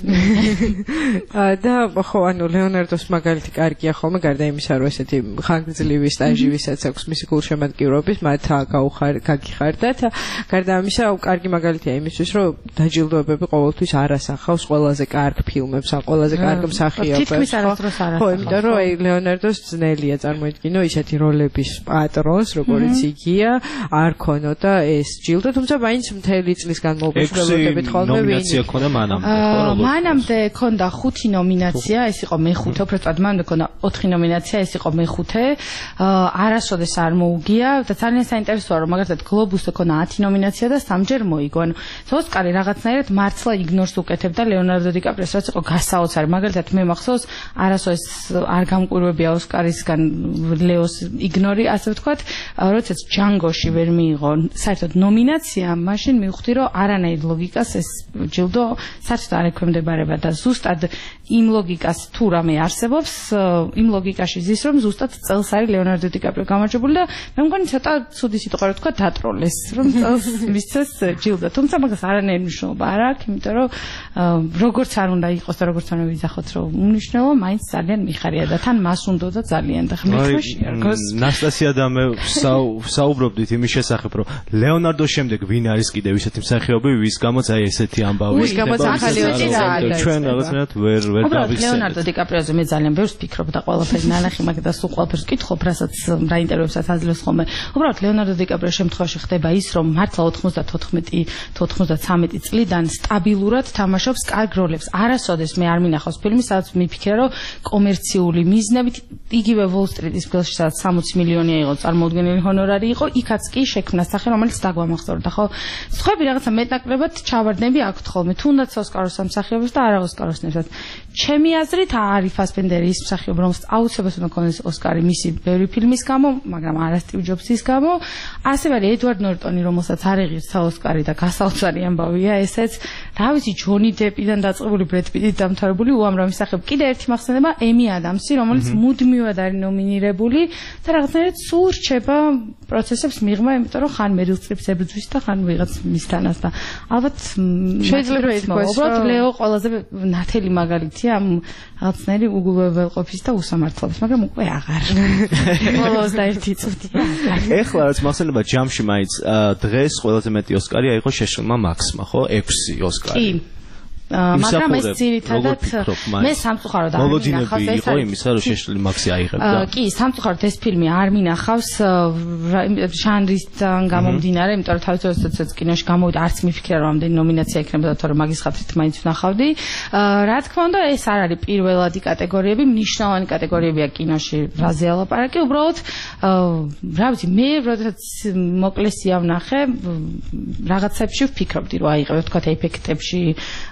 და ხო ანუ ლეონარდოს მაგალითი კარგია ხოლმე გარდა იმისა რომ ესეთი ხანგრძლივი სტაჟი ვისაც აქვს მისი გულშემატკივრობის მათ გაგიხარდათ გარდა ამისა კარგი მაგალითია იმისთვის რომ დაჯილდოებები ყოველთვის არ ასახავს ყველაზე კარგ ფილმებს ან ყველაზე კარგ მსახიობებს ხო იმიტომ რომ აი ლეონარდოს ძნელია წარმოიდგინო ისეთი როლების პატრონს როგორც იგია არ ქონოდა ეს ჯილდო თუმცა მაინც მთელი წლის განმავლობაში ველოდებით ხოლმე ვინ მანამდე ქონდა 5 ნომინაცია, ეს იყო მეხუთე, უბრალოდ მანამდე ქონდა 4 ნომინაცია, ეს იყო მეხუთე. არასოდეს არ მოუგია და ძალიან საინტერესოა, რომ მაგალითად გლობუსზე ქონდა 10 ნომინაცია და 3-ჯერ მოიგო. ანუ ოსკარი რაღაცნაირად მართლა იგნორს უკეთებდა ლეონარდო დიკაპრიოს, რაც იყო გასაოცარი. მაგალითად მე მახსოვს, არასოდეს არ გამკვირვებია ოსკარისგან ლეოს იგნორი, ასე ვთქვათ, როდესაც ჯანგოში ვერ მიიღო საერთოდ ნომინაცია, მაშინ მივხვდი, რომ არანაირ ლოგიკას ეს ჯილდო საერთოდ არ ექვემდებარება და ზუსტად იმ ლოგიკას თუ რამე არსებობს, იმ ლოგიკაში ზის რომ ზუსტად წელს არის ლეონარდო დიკაპრიო გამარჯვებული და მე მგონი ცოტა ცუდი სიტყვა რა თქვა დატროლეს, რომ წელს მისცეს ჯილდო. თუმცა მაგას არანაირი მნიშვნელობა არ აქვს, იმიტომ რომ როგორც არ უნდა იყოს და როგორც არ ვიზახოთ, რომ უნიშნელო, მაინც ძალიან მიხარია და თან მას უნდოდა ძალიან და ხმეთში რგოს. ნასტასია და მე საუბრობდით იმის შესახებ, რომ ლეონარდოს შემდეგ ვინ არის კიდევ ისეთი მსახიობი, ვის გამოც აი ესეთი ამბავი ჩვენ რაღაცნაირად ვერ დავიხსენებთ. ლეონარდო დიკაპრიოზე მე ძალიან ბევრს ვფიქრობ და ყველაფერი ნანახი მაგ და სულ ყველაფერს ვკითხობ, რასაც რა ინტერვიუებსაც აძლევს ხოლმე. უბრალოდ ლეონარდო დიკაპრიოს შემთხვევაში ხდება ის, რომ მართლა 94 წლიდან სტაბილურად თამაშობს კარგ როლებს. არასოდეს მე არ მინახავს ფილმი, სადაც მიფიქრე, რომ კომერციული მიზნებით იგივე Wall Street-ის ფილმში, სადაც 60 მილიონი იყო წარმოუდგენელი ჰონორარი იყო, იქაც კი შექმნა სახე, რომელიც დაგვამახსოვრდა, ხო? სხვები რაღაცა მეტნაკლებად ჩავარდნები აქვთ ხოლმე. თუნდაც ოსკაროს ამსახიობებს და არა ოსკაროს ნებსაც. ჩემი აზრით არის ფასბენდერის მსახიობი, რომელსაც აუცილებლად უნდა ქონდეს ოსკარი მისი ბევრი ფილმის გამო, მაგრამ არა სტივ ჯობსის გამო. ასევე არის ედვარდ ნორტონი, რომელსაც არ ეღირს ოსკარი და გასაოცარი ამბავია ესეც. რა ვიცი, ჯონი დეპიდან დაწყებული ბრედ პიტით დამთავრებული უამრავი მსახიობი. კიდე ერთი მახსენდება ემი ადამსი, რომელიც მუდმივად არის ნომინირებული და რაღაცნაირად სულ რჩება პროცესებს მიღმა, იმიტომ რომ ხან მერილ სტრიპს ებრძვის და ხან ვიღაც მისთანას და ალბათ შეიძლება ითქვას, უბრალოდ ლეო ყველაზე ნათელი მაგალითია ამ რაღაცნაირი უგულებელყოფის და უსამართლობის, მაგრამ უკვე აღარ. ბოლოს და ერთი წუთია. ეხლა რაც მახსენდება ჯამში მაინც დღეს ყველაზე მეტი ოსკარი აიღო შეშლმა მაქსმა, ხო? 6 ოსკარი. კი. მაგრამ ეს ძირითადად მე სამწუხაროდ არ მინახავს ეს იყო იმისა რომ შეშლილი მაქსი აიღებდა. კი, სამწუხაროდ ეს ფილმი არ მინახავს ჟანრისგან გამომდინარე, იმიტომ რომ თავისთავად კინოში გამოვიდა, არც მიფიქრე რომ ამდენი ნომინაცია იქნებოდა, თორემ მაგის ხათრით მაინც ვნახავდი. რა თქმა უნდა, ეს არ არის პირველადი კატეგორიები, მნიშვნელოვანი კატეგორიებია კინოში, რაზე ალაპარაკი, უბრალოდ რა ვიცი, მე როდესაც მოკლესია ვნახე, რაღაცებში ვფიქრობდი რომ აიღებდა, თქვა ეფექტებში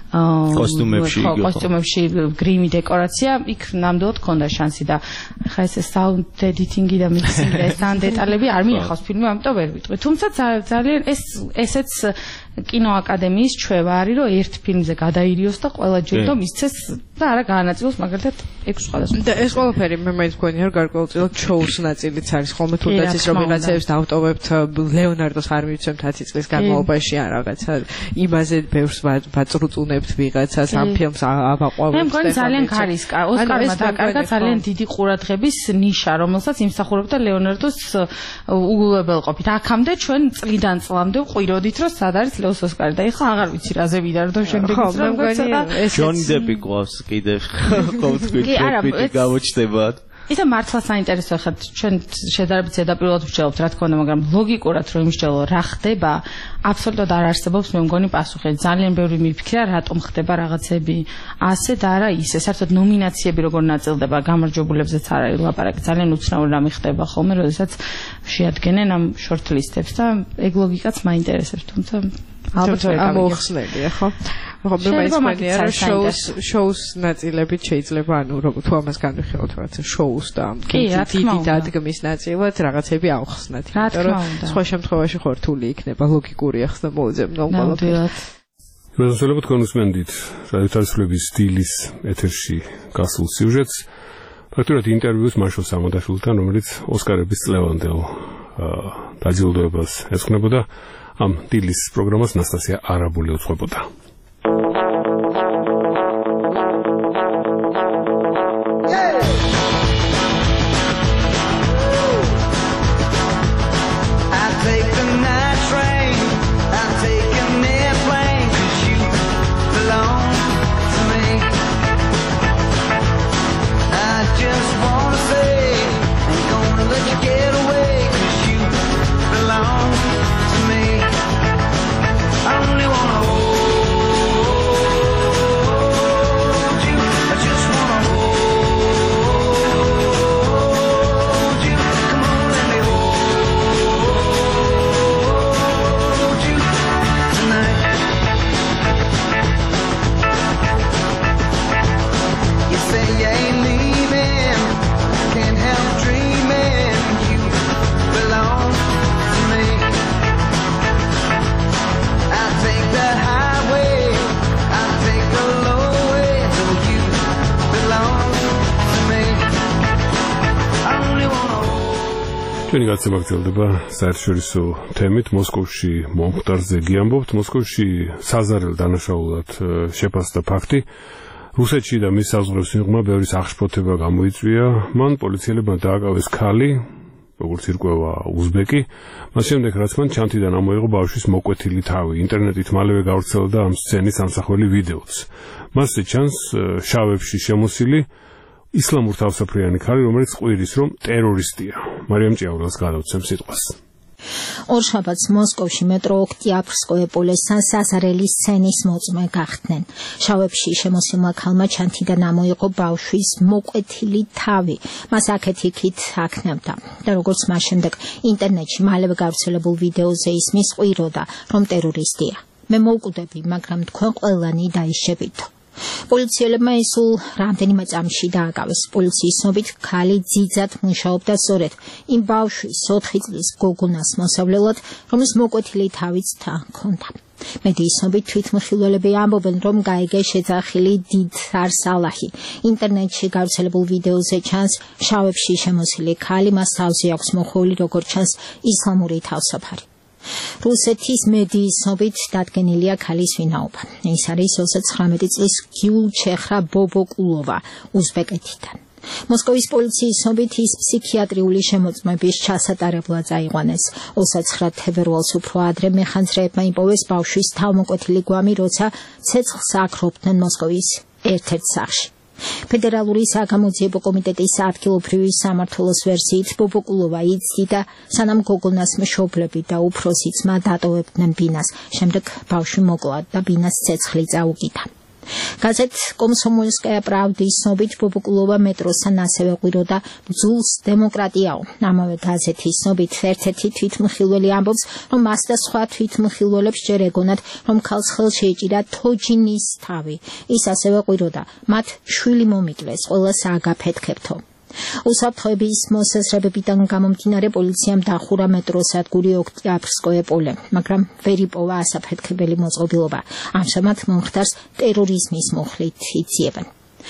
კოსტუმებში გრიმი დეკორაცია იქ ნამდვილად ქონდა შანსი და ხა ეს საუნდ ედიტინგი და მიქსინგი და ეს ან დეტალები არ მიახავს ფილმი, ამიტომ ვერ ვიტყვი. თუმცა ძალიან ესეც კინოაკადემიის ჩვევა არის, რომ ერთ ფილმზე გადაირიოს და ყველა ჯილდო მისცეს და არა გაანაწილოს მაგალითად 6 სხვადასხვა. და ეს ყველაფერი მე მაინც მგონია რომ გარკვეულწილად შოუს ნაწილიც არის ხოლმე თუნდაც ის რომ ვიღაცებს დავტოვებთ ლეონარდოს არ მივცემთ 10 წლის განმავლობაში ან რაღაცა იმაზე ბევრს ვაწრუწუნებთ ვიღაცას ამ ფილმს ავაყვავებთ. მე მგონი ძალიან ხარისკა ოსკარმა დაკარგა ძალიან დიდი ყურადღების ნიშა, რომელსაც იმსახურებდა ლეონარდოს უგულებელყოფით. აქამდე ჩვენ წლიდან წლამდე ვყვიროდით რომ სად არის ლეოს ოსკარი და ეხლა აღარ ვიცი რაზე ვიდარდო შემდეგი წლები. ჯონი დეპი გვავს კიდევ ყოველთვის პიტი გამოჩნდება. ისა მართლა საინტერესო ხარ ჩვენ შედარებით ზედაპირულად ვსჯელობთ რა თქმა უნდა, მაგრამ ლოგიკურად რომ იმსჯელო რა ხდება, აბსოლუტურად არ არსებობს მე მგონი პასუხი. ძალიან ბევრი მიფიქრა რატომ ხდება რაღაცები ასე და არა ისე. საერთოდ ნომინაციები როგორ ნაწილდება, გამარჯვებულებზეც არ არის ლაპარაკი. ძალიან უცნაური რამე ხდება ხოლმე, როდესაც შეადგენენ ამ შორტ-ლისტებს და ეგ ლოგიკაც მაინტერესებს, თუმცა ალბათ ამოხსნელია, ხო? ხო, მე მაინც რომ შოუს ნაწილებით შეიძლება, ანუ როგორ თუ ამას განვიხილოთ, რაღაცა შოუს და დიდი დადგმის ნაწილად რაღაცები ავხსნათ, იმიტომ რომ სხვა შემთხვევაში ხო რთული იქნება ლოგიკური ახსნა მოუძებნო ყველაფერს. მოგესალმებით კონსუმენტით, რადიოთარგმნების სტილის ეთერში გასულ სიუჟეტს, ფაქტობრივად ინტერვიუს მაშო სამოდაშვილთან, რომელიც ოსკარების წლევანდელ დაჯილდოებას ეძღვნებოდა. ამ დილის პროგრამას ნასტასია არაბული უძღვებოდა. ჩვენი გაცემა გრძელდება საერთაშორისო თემით მოსკოვში მომხდარზე გიამბობთ. მოსკოვში საზარელ დანაშაულად შეფასდა ფაქტი. რუსეთში და მის საზღვრებს მიღმა ბევრის აღშფოთება გამოიწვია. მან პოლიციელებმა დააკავეს ქალი, როგორც ირკვევა უზბეკი. მას შემდეგ რაც მან ჩანთიდან ამოიღო ბავშვის მოკვეთილი თავი. ინტერნეტით მალევე გავრცელდა ამ სცენის ამსახველი ვიდეოც. მასზე ჩანს შავებში შემოსილი ისლამურ თავსაფრიანი ქალი, რომელიც ყვირის რომ ტერორისტია. მარიამ ჭიაურელს გადავცემ სიტყვას. ორშაბათს მოსკოვში მეტრო ოქტიაბრსკოე პოლისთან საზარელი სცენის მოწმე გახდნენ. შავებში შემოსილმა ქალმა ჩანთიდან ამოიღო ბავშვის მოკვეთილი თავი. მას აქეთ-იქით აქნევდა. და როგორც მას შემდეგ ინტერნეტში მალევე გავრცელებულ ვიდეოზე ისმის ყვიროდა, რომ ტერორისტია. მე მოვკვდები, მაგრამ თქვენ ყველანი დაიშებითო. პოლიციელებმა ისულ რამდენიმე წამში დააკავეს. პოლიციის ცნობით, ქალი ძიძად მუშაობდა სწორედ იმ ბავშვის 4 წლის გოგონას მოსავლელად, რომლის მოკვეთილი თავიც ჰქონდა. მედიის ცნობით, თვითმხილველები ამბობენ, რომ გაიგე შეძახილი დიდარ სალაჰი. ინტერნეტში გავრცელებულ ვიდეოზე ჩანს შავებში შემოსილი ქალი, მას თავზე აქვს მოხვეული, როგორც ჩანს, ისლამური თავსაფარი. რუსეთის მედიის ცნობით დადგენილია ქალის ვინაობა. ის არის 29 წლის გიულჩეხრა ბობოკულოვა, უზბეკეთიდან. მოსკოვის პოლიციის ცნობით ის ფსიქიატრიული შემოწმების ჩასატარებლად წაიყვანეს. 29 თებერვალს უფრო ადრე მეხანძრეებმა იპოვეს ბავშვის თავმოკვეთილი გვამი, როცა ცეცხლს აქრობდნენ მოსკოვის ერთ-ერთ სახლში. ფედერალური საგამოძიებო კომიტეტის ადგილობრივი სამმართველოს ვერსიით, ბობოკულოვა იცდიდა, სანამ გოგონას მშობლები და უფროსი ძმა დატოვებდნენ ბინას. შემდეგ ბავშვი მოკლა და ბინას ცეცხლი წაუკიდა. გაზეთ კომსომოლსკაია პრავდის ცნობით, ბობოკულოვა მეტროსთან ასევე ყვიროდა ბრძულს დემოკრატიაო. ამავე გაზეთის ცნობით, ერთ-ერთი თვითმხილველი ამბობს, რომ მას და სხვა თვითმხილველებს ჯერ ეგონათ, რომ ქალს ხელში ეჭირა თოჯინის თავი. ის ასევე ყვიროდა, მათ შვილი მომიკლეს, ყველა სააგაფეთქებთო. უსაფრთხოების მოსაზრებებიდან გამომდინარე, პოლიციამ დახურა მეტროს სადგური ოქტიაბრსკოე პოლე, მაგრამ ვერ იპოვა ასაფეთქებელი მოწყობილობა. ამჟამად მომხდარს ტერორიზმის მუხლით იწიებენ.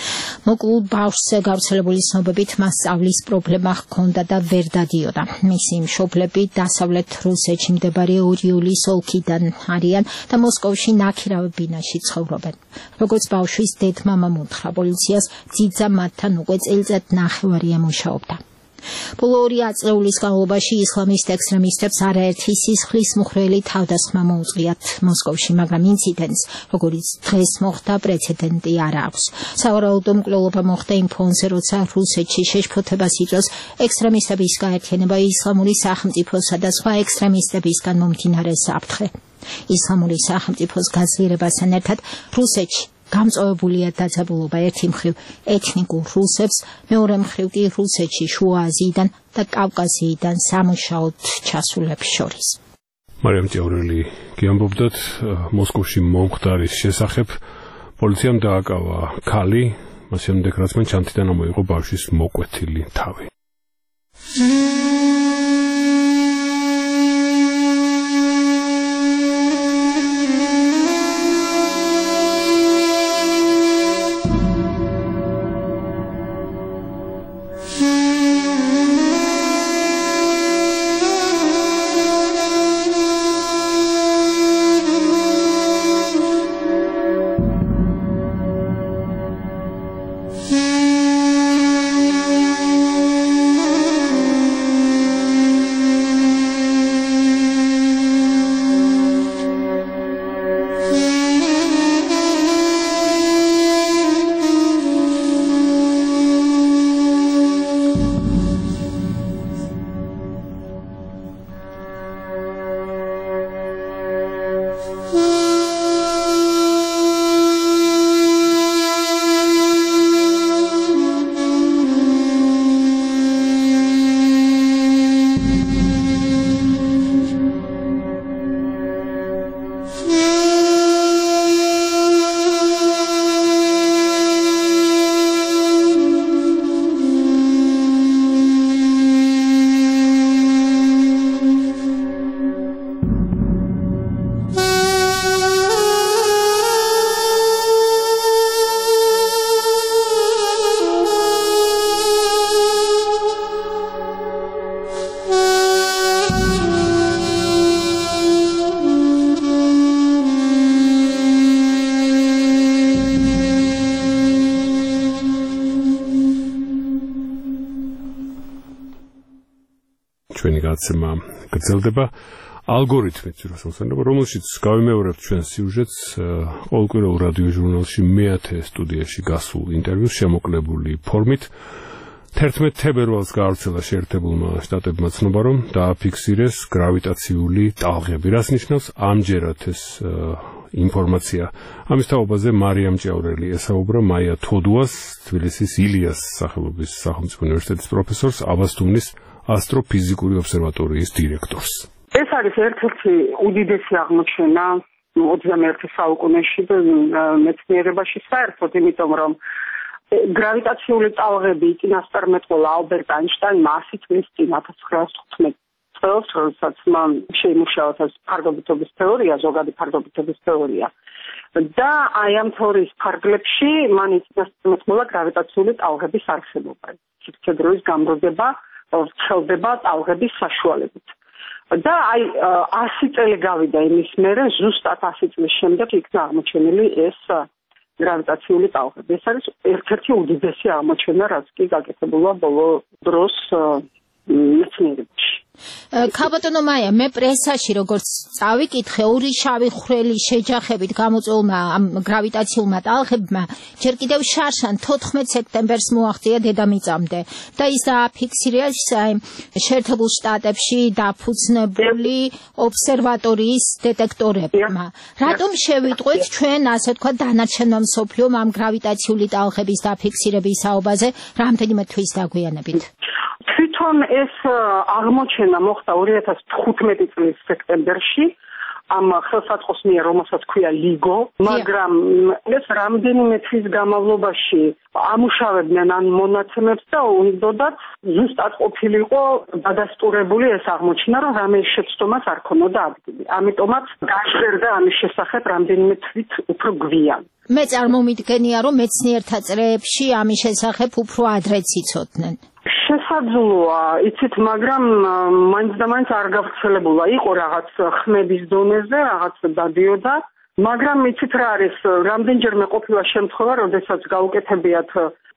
მოკლულ ბავშვზე გავრცელებული ცნობებით, მას სწავლის პრობლემა ჰქონდა და ვერ დადიოდა. მისი მშობლები დასავლეთ რუსეთში მდებარე ორიოლის ოლქიდან არიან და მოსკოვში ნაქირავ ბინაში ცხოვრობენ. როგორც ბავშვის დედმამამ უთხრა პოლიციას, ძიძა მათთან უკვე წელიწად ნახევარი ემუშაობდა. ბოლო 2 ათწლეულის განმავლობაში ისლამისტ ექსტრემისტებს არაერთი სისხლის მუხრელი თავდასხმა მოუწიათ მოსკოვში, მაგრამ ინციდენტს, როგორც დღეს მოხდა, პრეცედენტი არ აქვს. სავარაუდო მკვლელობა მოხდა იმ ფონზე, როცა რუსეთში შეშფოთებას იწვევს ექსტრემისტების გაერთიანება ისლამური სახელმწიფოსა და სხვა ექსტრემისტებისგან მომდინარე საფრთხე. ისლამური სახელმწიფოს გაძლიერებასთან ერთად რუსეთში გამწვავებულია დაძაბულობა ერთი მხრივ ეთნიკურ რუსებს, მეორე მხრივ კი რუსეთში შუა აზიიდან და კავკასიიდან სამუშაოდ ჩასულებს შორის. მარიამ ჭევრელი გიამბობდათ მოსკოვში მომხდარის შესახებ. პოლიციამ დააკავა ქალი, მას შემდეგ რაც მან ჩანთიდან ამოიღო ბავშვის მოკვეთილი თავი. ჩვენი გაცემა გრძელდება ალგორითმით, რომელშიც გავიმეორებთ ჩვენ სიუჟეტს ყოველკვირეულ რადიო ჟურნალში მე-10 სტუდიაში გასულ ინტერვიუს შემოკლებული ფორმით. 11 თებერვალს გაავრცელა შეერთებულმა შტატებმა ცნობა, რომ დააფიქსირეს გრავიტაციული ტალღები. რას ნიშნავს ამჯერად ეს ინფორმაცია? ამის თაობაზე მარიამ ჭავრელი ესაუბრა მაია თოდუას, თბილისის ილიას სახელობის სახელმწიფო უნივერსიტეტის პროფესორს, აბასთუმნის ასტროფიზიკური ობსერვატორიის დირექტორს. ეს არის ერთ-ერთი უდიდესი აღმოჩენა 21 საუკუნეში მეცნიერებაში საერთოდ, იმიტომ რომ გრავიტაციული ტალღები წინასწარმეტყველა ალბერტ აინშტაინმა 100 წლის წინ 1915 წელს, როდესაც მან შეიმუშავა ფარდობითობის თეორია, ზოგადი ფარდობითობის თეორია. და აი ამ თეორიის ფარგლებში მან წინასწარმეტყველა გრავიტაციული ტალღების არსებობა. სივრცე-დროის გამროდება ვრცელდება ტალღების საშუალებით. და აი 100 წელი გავიდა იმის მერე, ზუსტად 100 წლის შემდეგ იქნა აღმოჩენილი ეს გრავიტაციული ტალღები. ეს არის ერთ-ერთი უდიდესი აღმოჩენა, რაც კი გაკეთებულა ბოლო დროს მეცნიერებაში. ქაბატონო მაია, მე პრესაში როგორც წავიკითხე, ორი შავი ხვრელი შეჯახებით გამოწვეულმა ამ გრავიტაციულმა ტალღებმა ჯერ კიდევ შარშან 14 სექტემბერს მოაღწია დედამიწამდე და ის დააფიქსირეს შეერთებულ შტატებში დაფუძნებული ობსერვატორიის დეტექტორებმა. რატომ შევიტყვეთ ჩვენ, ასე თქვა, დანარჩენმა მსოფლიომ ამ გრავიტაციული ტალღების დაფიქსირების საუბაზე რამდენიმე თვის დაგვიანებით? თვითონ ეს აღმოჩენა მოხდა 2015 წლის სექტემბერში ამ ხელსაწყოს მიერ, რომელსაც ქვია LIGO, მაგრამ ეს რამდენიმე თვის განმავლობაში ამუშავებდნენ ან მონაცემებს და უნდათ ზუსტად ყოფილიყო დადასტურებული ეს აღმოჩენა, რომ რამე შეცდომას არ ქონოდა ადგილი. ამიტომაც გაჟღერდა ამის შესახებ რამდენიმე თვით უფრო გვიან. მე წარმომიდგენია, რომ მეცნიერთა წრეებში ამის შესახებ უფრო ადრე იცოდნენ. შესაძლოა, იცით, მაგრამ მაინც და მაინც არ გავრცელებულა. იყო რაღაც ხმების დონეზე, რაღაც დადიოდა, მაგრამ იცით რა არის, რამდენჯერმე ყოფილა შემთხვევა, როდესაც გაუკეთებიათ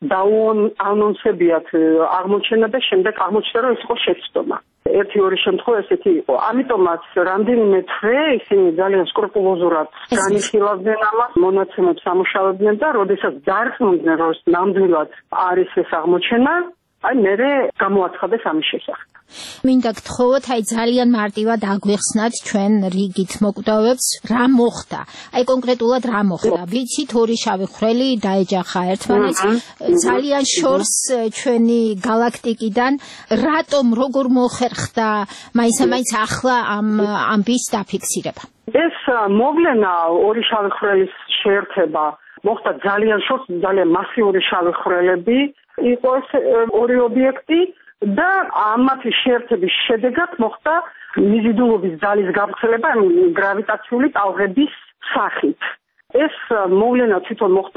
დაუანონსებიათ აღმოჩენა და შემდეგ აღმოჩნდა, რომ ეს იყო შეცდომა. ერთი-ორი შემთხვევა ესეთი იყო. ამიტომაც რამდენიმე თვე ისინი ძალიან სკრუპულოზურად განიხილავდნენ ამას, მონაცემებს ამუშავებდნენ და როდესაც დარწმუნდნენ, რომ ნამდვილად არის ეს აღმოჩენა, აი მერე გამოაცხადეს ამის შესახებ. მინდა გთხოვოთ, აი ძალიან მარტივად აგვიხსნათ ჩვენ რიგით მოკვდავებს რა მოხდა. აი კონკრეტულად რა მოხდა? ვიცით, ორი შავი ხვრელი დაეჯახა ერთმანეთს, ძალიან შორს ჩვენი გალაქტიკიდან, რატომ როგორ მოხერხდა მაინც ახლა ამ ამბის დაფიქსირება? ეს მოვლენა ორი შავი ხვრელის შეერთება მოხდა ძალიან შორს, ძალიან მასიური შავი ხვრელები იყო ეს ორი ობიექტი და ამათი შეერთების შედეგად მოხდა მიზიდულობის ძალის გავრცელება გრავიტაციული ტალღების სახით. ეს მოვლენა თვითონ მოხდა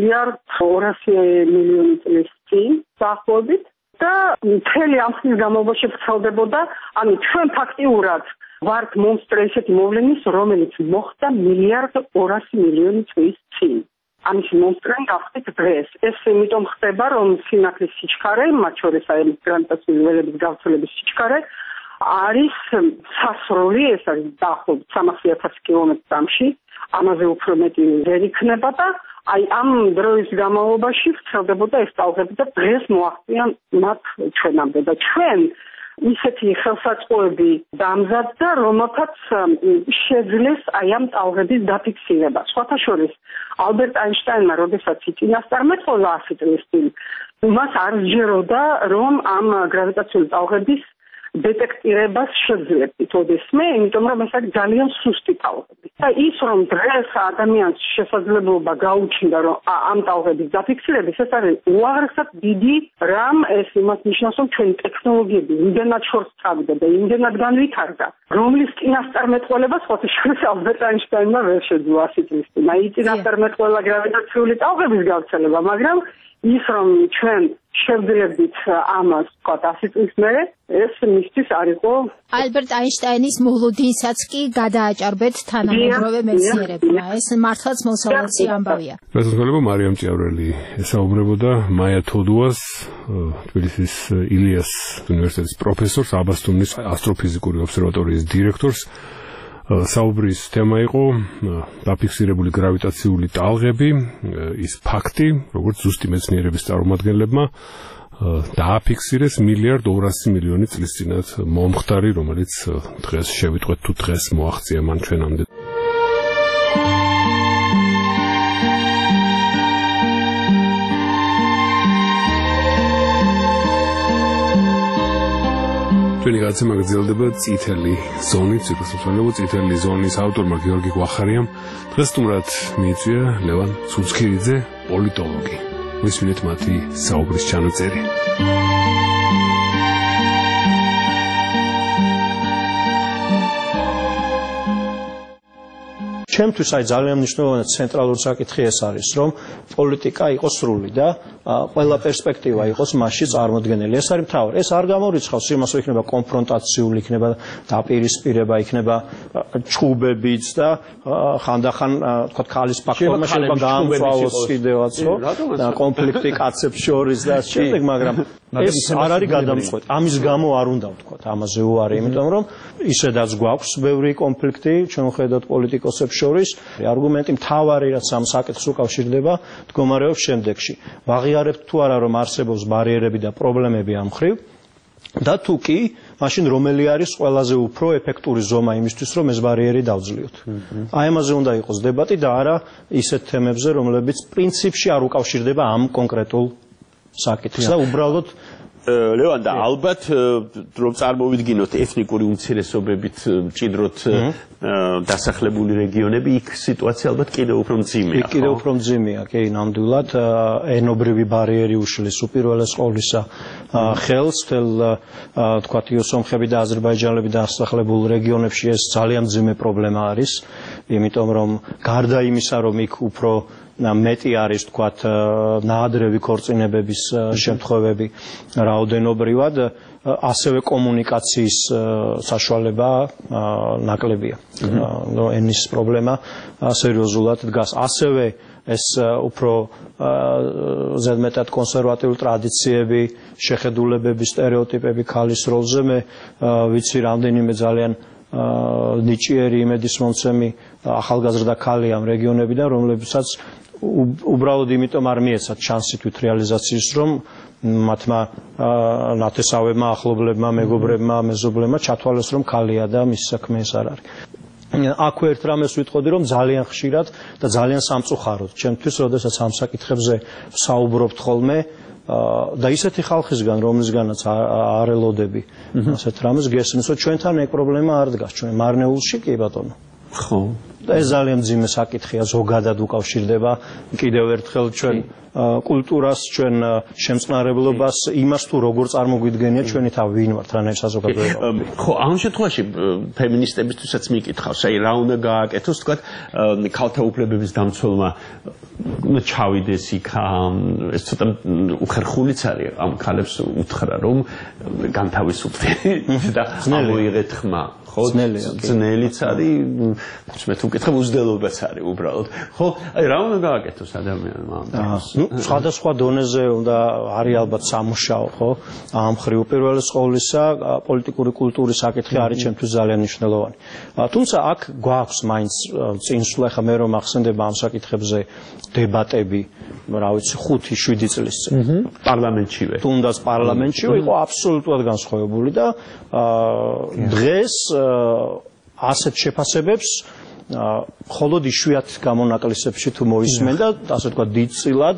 1.2 წლის წინ დაახლოებით და მთელი ამ ხნის განმავლობაში ვრცელდებოდა, ანუ ჩვენ ფაქტიურად ვართ მონსტრი ესეთი მოვლენის, რომელიც მოხდა 1.2 წლის წინ. ამის მონსტრენ გახდით დღეს. ეს იმიტომ ხდება, რომ სინათლის სიჩქარე, მათ შორის აი გრავიტაციული ველების გავრცელების სიჩქარე, არის სასროლი, ეს არის დაახლოებით 300,000 კილომეტრის წამში, ამაზე უფრო მეტი ვერ იქნება და აი ამ დროის განმავლობაში ვრცელდებოდა ეს ტალღები და დღეს მოაღწია მათ ჩვენამდე და ჩვენ ისეთი ხელსაწყოები დამზადდა, რომელთაც შეძლეს აი ამ ტალღების დაფიქსირება. სხვათა შორის, ალბერტ აინშტაინმა, როდესაც იწინასწარმეტყველა 100 წლის წინ, მას არ სჯეროდა, რომ ამ გრავიტაციული ტალღების დეტექტირებას შეძლებდით ოდესმე, იმიტომ რომ ეს არის ძალიან სუსტი ტალღები. და ის რომ დღეს ადამიანს შესაძლებლობა გაუჩნდა, რომ ამ ტალღების დაფიქსირების, ეს არის უაღრესად დიდი რამ, ეს იმას ნიშნავს, რომ ჩვენი ტექნოლოგიები იმდენად შორს წავიდა და იმდენად განვითარდა, რომლის წინასწარმეტყველება სხვათა შორის ალბერტ აინშტაინმა ვერ შეძლო 100 წლის წინ. აი წინასწარმეტყველა გრავიტაციული ტალღების გავრცელება, მაგრამ ის რომ ჩვენ შევძლებდით ამას, თქვა 100 წლის მერე, ეს მისთვის არ იყო. ალბერტ აინშტაინის მოლოდინსაც კი გადააჭარბეთ თანამედროვე მეცნიერებმა. ეს მართლაც მოსალოდნელი ამბავია. გასაგებია მარიამ ჭიავრელი ესაუბრებოდა მაია თოდუას, თბილისის ილიას უნივერსიტეტის პროფესორს, აბასთუმნის ასტროფიზიკური ობსერვატორიის დირექტორს. საუბრის თემა იყო დაფიქსირებული გრავიტაციული ტალღები, ის ფაქტი, როგორც ზუსტი მეცნიერების წარმომადგენლებმა დააფიქსირეს 1.2 წლის წინათ მომხდარი, რომელიც დღეს შევიტყვეთ თუ დღეს მოაღწია მან ჩვენამდე. ჩვენი გადაცემა გრძელდება წითელი ზონით, ციფროსმცველობ წითელი ზონის ავტორმა გიორგი გვახარიამ. დღეს სტუმრად მიიწვია ლევან ცუცქირიძე, პოლიტოლოგი. მისმინეთ მათი საუბრის ჩანაწერი. ჩემთვის ძალიან მნიშვნელოვანი ცენტრალური საკითხი ეს არის, რომ პოლიტიკა იყოს სრული და ყველა პერსპექტივა იყოს მასში წარმოდგენილი. ეს არის მთავარი. ეს არ გამორიცხავს იმას, რომ იქნება კონფრონტაციული, იქნება დაპირისპირება, იქნება ჩხუბებიც და ხანდახან თქვა ქალის ფაქტორმა შეიძლება გაამწვავოს კიდევაც, და კონფლიქტი კაცებს შორის და ამ შემდეგ, მაგრამ ეს არ არის გადამწყვეტი. ამის გამო არ უნდა ვთქვა, ამაზე უარი, იმიტომ რომ ისედაც გვაქვს ბევრი კონფლიქტი, ჩვენ ხედავთ პოლიტიკოსებს შორის. არგუმენტი მთავარი, რაც ამ საკითხს უკავშირდება, მდგომარეობს შემდეგში. ვაღიარებთ თუ არა, რომ არსებობს ბარიერები და პრობლემები ამ მხრივ და თუ კი, მაშინ რომელი არის ყველაზე უფრო ეფექტური ზომა იმისთვის, რომ ეს ბარიერი დავძლიოთ. აი ამაზე უნდა იყოს დებატი და არა ისეთ თემებზე, რომლებიც პრინციპში არ უკავშირდება ამ კონკრეტულ საკითხს და უბრალოდ ლევან და ალბათ რომ წარმოვიდგინოთ ეთნიკური უმცირესობებით მჭიდროდ დასახლებული რეგიონები, იქ სიტუაცია ალბათ კიდევ უფრო მძიმეა. იქ კიდევ უფრო მძიმეა, კი, ნამდვილად, ენობრივი ბარიერი უშლის უპირველეს ყოვლისა ხელს, თქვათ სომხები და აზერბაიჯანელები დასახლებულ რეგიონებში ეს ძალიან მძიმე პრობლემა არის, იმიტომ რომ გარდა იმისა, რომ იქ უფრო მეტი არის თქვათ ნაადრევი ქორწინებების შემთხვევები რაოდენობრივად, ასევე კომუნიკაციის საშუალება ნაკლებია. ენის პრობლემა სერიოზულად დგას. ასევე ეს უფრო ზედმეტად კონსერვატიული ტრადიციები, შეხედულებები, სტერეოტიპები ქალის როლზე, მე ვიცი რამდენიმე ძალიან ნიჭიერი იმედისმომცემი ახალგაზრდა ქალი ამ რეგიონებიდან, რომლებსაც უბრალოდ იმიტომ არ მიეცათ შანსი თვით რეალიზაციის, რომ მათმა ნათესავებმა, ახლობლებმა, მეგობრებმა, მეზობლებმა ჩათვალეს, რომ ქალია და მის საქმე ეს არ არის. აქვე ერთ რამეს ვიტყოდი, რომ ძალიან ხშირად და ძალიან სამწუხაროდ ჩემთვის, როდესაც ამ საკითხებზე საუბრობთ ხოლმე და ისეთი ხალხისგან, რომლისგანაც არ ელოდები ასეთ რამეს, გესმის, რომ ჩვენთან ეგ პრობლემა არ დგას, ჩვენ მარნეულში კი ბატონო. ხო. ეს ძალიან მძიმე საკითხია, ზოგადად უკავშირდება კიდევ ერთხელ ჩვენ კულტურას, ჩვენ შემწყნარებლობას, იმას თუ როგორ წარმოგვიდგენია ჩვენი თავი, ვინ ვართ რანაირ საზოგადოებაში. ხო, ამ შემთხვევაში ფემინისტებისთვისაც მიკითხავს, აი რა უნდა გააკეთოს, თქვათ, ქალთა უფლებების დამცველმა ჩავიდეს იქ, ეს ცოტა უხერხულიც არის, ამ ქალებს უთხრა, რომ განთავისუფლდეთ და ამოიღეთ ხმა. ძნელიც არის, მე თუ ვკითხებ, უზრდელობაც არის უბრალოდ. ხო, აი რა უნდა გააკეთოს ადამიანმა? სხვადასხვა დონეზე უნდა არის ალბათ სამუშაო, ხო? ამ მხრივ უპირველეს ყოვლისა პოლიტიკური კულტურის საკითხი არის ჩემთვის ძალიან მნიშვნელოვანი. თუმცა აქ გვაქვს მაინც წინსვლა, ხა მე რომ ახსენდება ამ საკითხებზე დებატები, რა ვიცი, 5-7 წლის წინ. პარლამენტშივე. თუნდაც პარლამენტშივე იყო აბსოლუტურად განსხვავებული და დღეს ასეთ შეფასებებს მხოლოდ იშვიათ გამონაკლისებში თუ მოისმენ და ასე ვთქვათ დიდწილად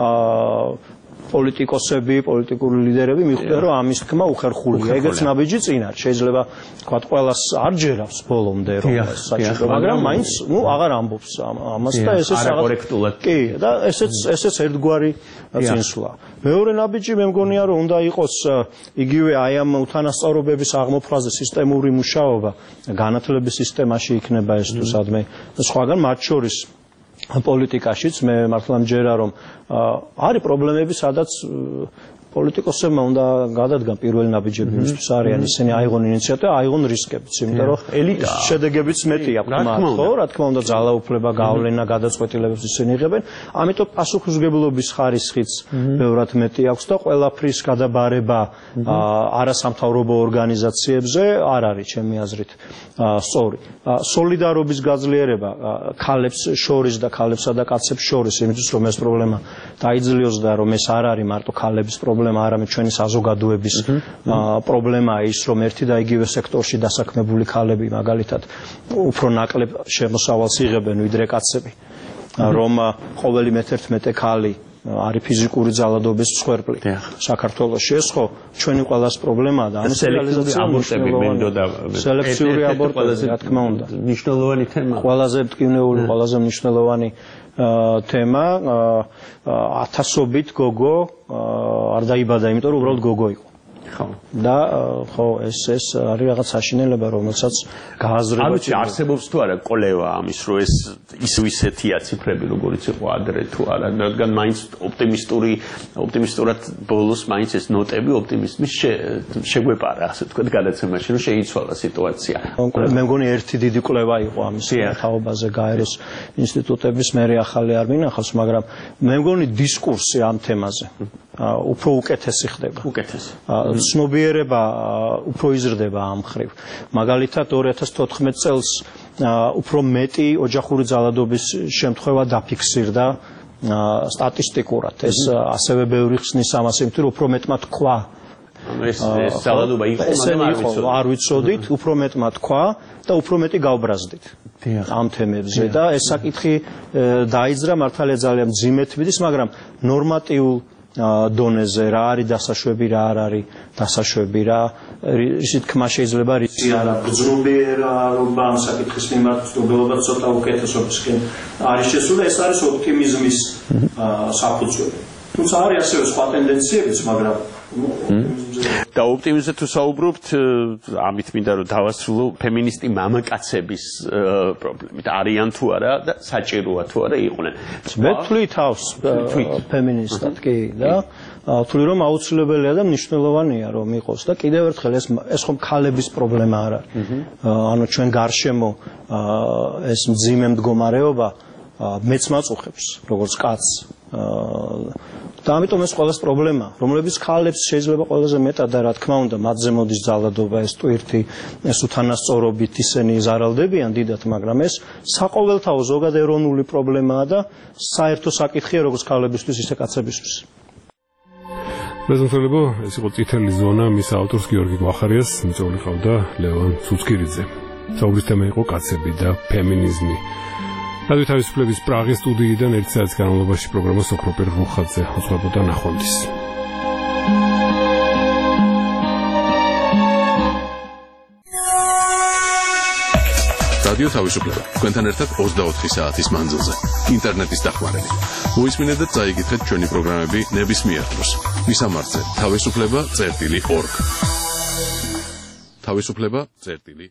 პოლიტიკოსები, პოლიტიკური ლიდერები მიხვდნენ, რომ ამის თქმა უხერხულია. ეგეც ნაბიჯი წინ არის. შეიძლება ვთქვათ ყველას არ ჯერავს ბოლომდე რომ ეს საჭირო, მაგრამ მაინც აღარ ამბობს ამას და ესეც არაკორექტულად. კი, და ესეც ერთგვარი წინსვლა. მეორე ნაბიჯი მე მგონია, რომ უნდა იყოს იგივე აი ამ უთანასწორობების აღმოფხვრაზე სისტემური მუშაობა, განათლების სისტემაში იქნება ეს თუ სადმე სხვაგან, მათ შორის პოლიტიკაშიც მე მართლა მჯერა, რომ არის პრობლემები, სადაც პოლიტიკოსებმა უნდა გადადგან პირველი ნაბიჯები, იმისთვის არიან ისინი აიღონ ინიციატივა, აიღონ რისკებიც, იმიტომ რომ შედეგებიც მეტი აქვს მათ, ხო, რა თქმა უნდა, ძალაუფლება, გავლენა, გადაწყვეტილებებს ისინი იღებენ, ამიტომ პასუხისმგებლობის ხარისხიც ბევრად მეტი აქვს და ყველაფრის გადაბარება არასამთავრობო ორგანიზაციებზე არ არის ჩემი აზრით სწორი. სოლიდარობის გაძლიერება ქალებს შორის და ქალებსა და კაცებს შორის, იმისთვის რომ ეს პრობლემა დაიძლიოს და რომ ეს არ არის მარტო ქალების პრობლემა, არამედ ჩვენი საზოგადოების პრობლემაა ის, რომ ერთი და იგივე სექტორში დასაქმებული ქალები მაგალითად უფრო ნაკლებ შემოსავალს იღებენ ვიდრე კაცები, რომ ყოველი მე-11 ქალი არის ფიზიკური ძალადობის მსხვერპლი საქართველოში. ეს ხო ჩვენი ყველას პრობლემაა და ამის რეალიზაცია სელექციური აბორტები, რა თქმა უნდა, მნიშვნელოვანი თემა. ყველაზე მტკივნეული, ყველაზე მნიშვნელოვანი თემა. ათასობით გოგო არ დაიბადა, იმიტომ რომ უბრალოდ გოგო იყო. და ხო ეს არის რაღაც საშინელება, რომელსაც გააზრება. ამით არსებობს თუ არა კოლევა ამის, რომ ეს ისეთია ციფრები, როგორიც იყო ადრე თუ არა, რადგან მაინც ოპტიმისტურად ბოლოს მაინც ეს ნოტები ოპტიმიზმის შეგვეპარა, ასე ვთქვათ, გადაცემაში, რომ შეიცვალა სიტუაცია. მე მგონი ერთი დიდი კვლევა იყო ამის თაობაზე გაეროს ინსტიტუტების, მე ახალი არ მინახავს, მაგრამ მე მგონი დისკურსი ამ თემაზე უფრო უკეთესი ხდება. უკეთესი. ცნობიერება უფრო იზრდება ამ მხრივ. მაგალითად 2014 წელს უფრო მეტი ოჯახური ძალადობის შემთხვევა დაფიქსირდა სტატისტიკურად. ეს ასევე ბევრი ხსნის ამას, იმიტომ რომ უფრო მეტმა თქვა. ეს ძალადობა იყო, მაგრამ არ ვიცოდით, უფრო მეტმა თქვა და უფრო მეტი გავბრაზდით ამ თემებზე და ეს საკითხი დაიძრა, მართალია ძალიან მძიმედ მიდის, მაგრამ ნორმატიულ დონეზე რა არის დასაშვები, რა არ არის დასაშვები, რა ისეთ თქმა შეიძლება რიცი არა ბრძოლიერობა ამ საკითხის მიმართ, ცნობილობა ცოტა უკეთესობისკენ არის შესული, ეს არის ოპტიმიზმის საფუძველი. თუმცა არის ასევე სხვა ტენდენციებიც, მაგრამ და ოპტიმიზმზე თუ საუბრობთ, ამით მინდა რომ დავასრულო ფემინისტი მამაკაცების პრობლემით. არიან თუ არა და საჭიროა თუ არა იყვნენ. მე ვთვლი თავს ფემინისტად კი და ვთვლი რომ აუცილებელია და მნიშვნელოვანია რომ იყოს და კიდევ ერთხელ ეს ხომ ქალების პრობლემა არ არის. ანუ ჩვენ გარშემო ეს მძიმე მდგომარეობა მეც მაწუხებს როგორც კაცს. და ამიტომ ეს ყველას პრობლემა, რომლებიც ქალებს შეიძლება ყველაზე მეტად და რა თქმა უნდა, მათზე მოდის ძალადობა, ეს ტვირთი, ეს უთანასწორობით ისინი ზარალდებიან დიდად, მაგრამ ეს საყოველთაო ზოგად ეროვნული პრობლემაა და საერთო საკითხია როგორც ქალებისთვის, ისე კაცებისთვის. მეზონხელებო, ეს იყო წითელი ზონა, მის ავტორს გიორგი გვახარიას, მიწვეული ყავდა ლევან ცუცკირიძე. საუბრის თემა იყო კაცები და ფემინიზმი. რადიო თავისუფლების პრაღის სტუდიიდან 1 საათის განმავლობაში პროგრამა სოფროპერ რუხაძე უძღვებოდა ნახვამდის. რადიო თავისუფლება თქვენთან ერთად 24 საათის მანძილზე ინტერნეტის დახმარებით. მოისმინეთ და წაიკითხეთ ჩვენი პროგრამები ნებისმიერ დროს. მისამართზე: თავისუფლება.org. თავისუფლება.org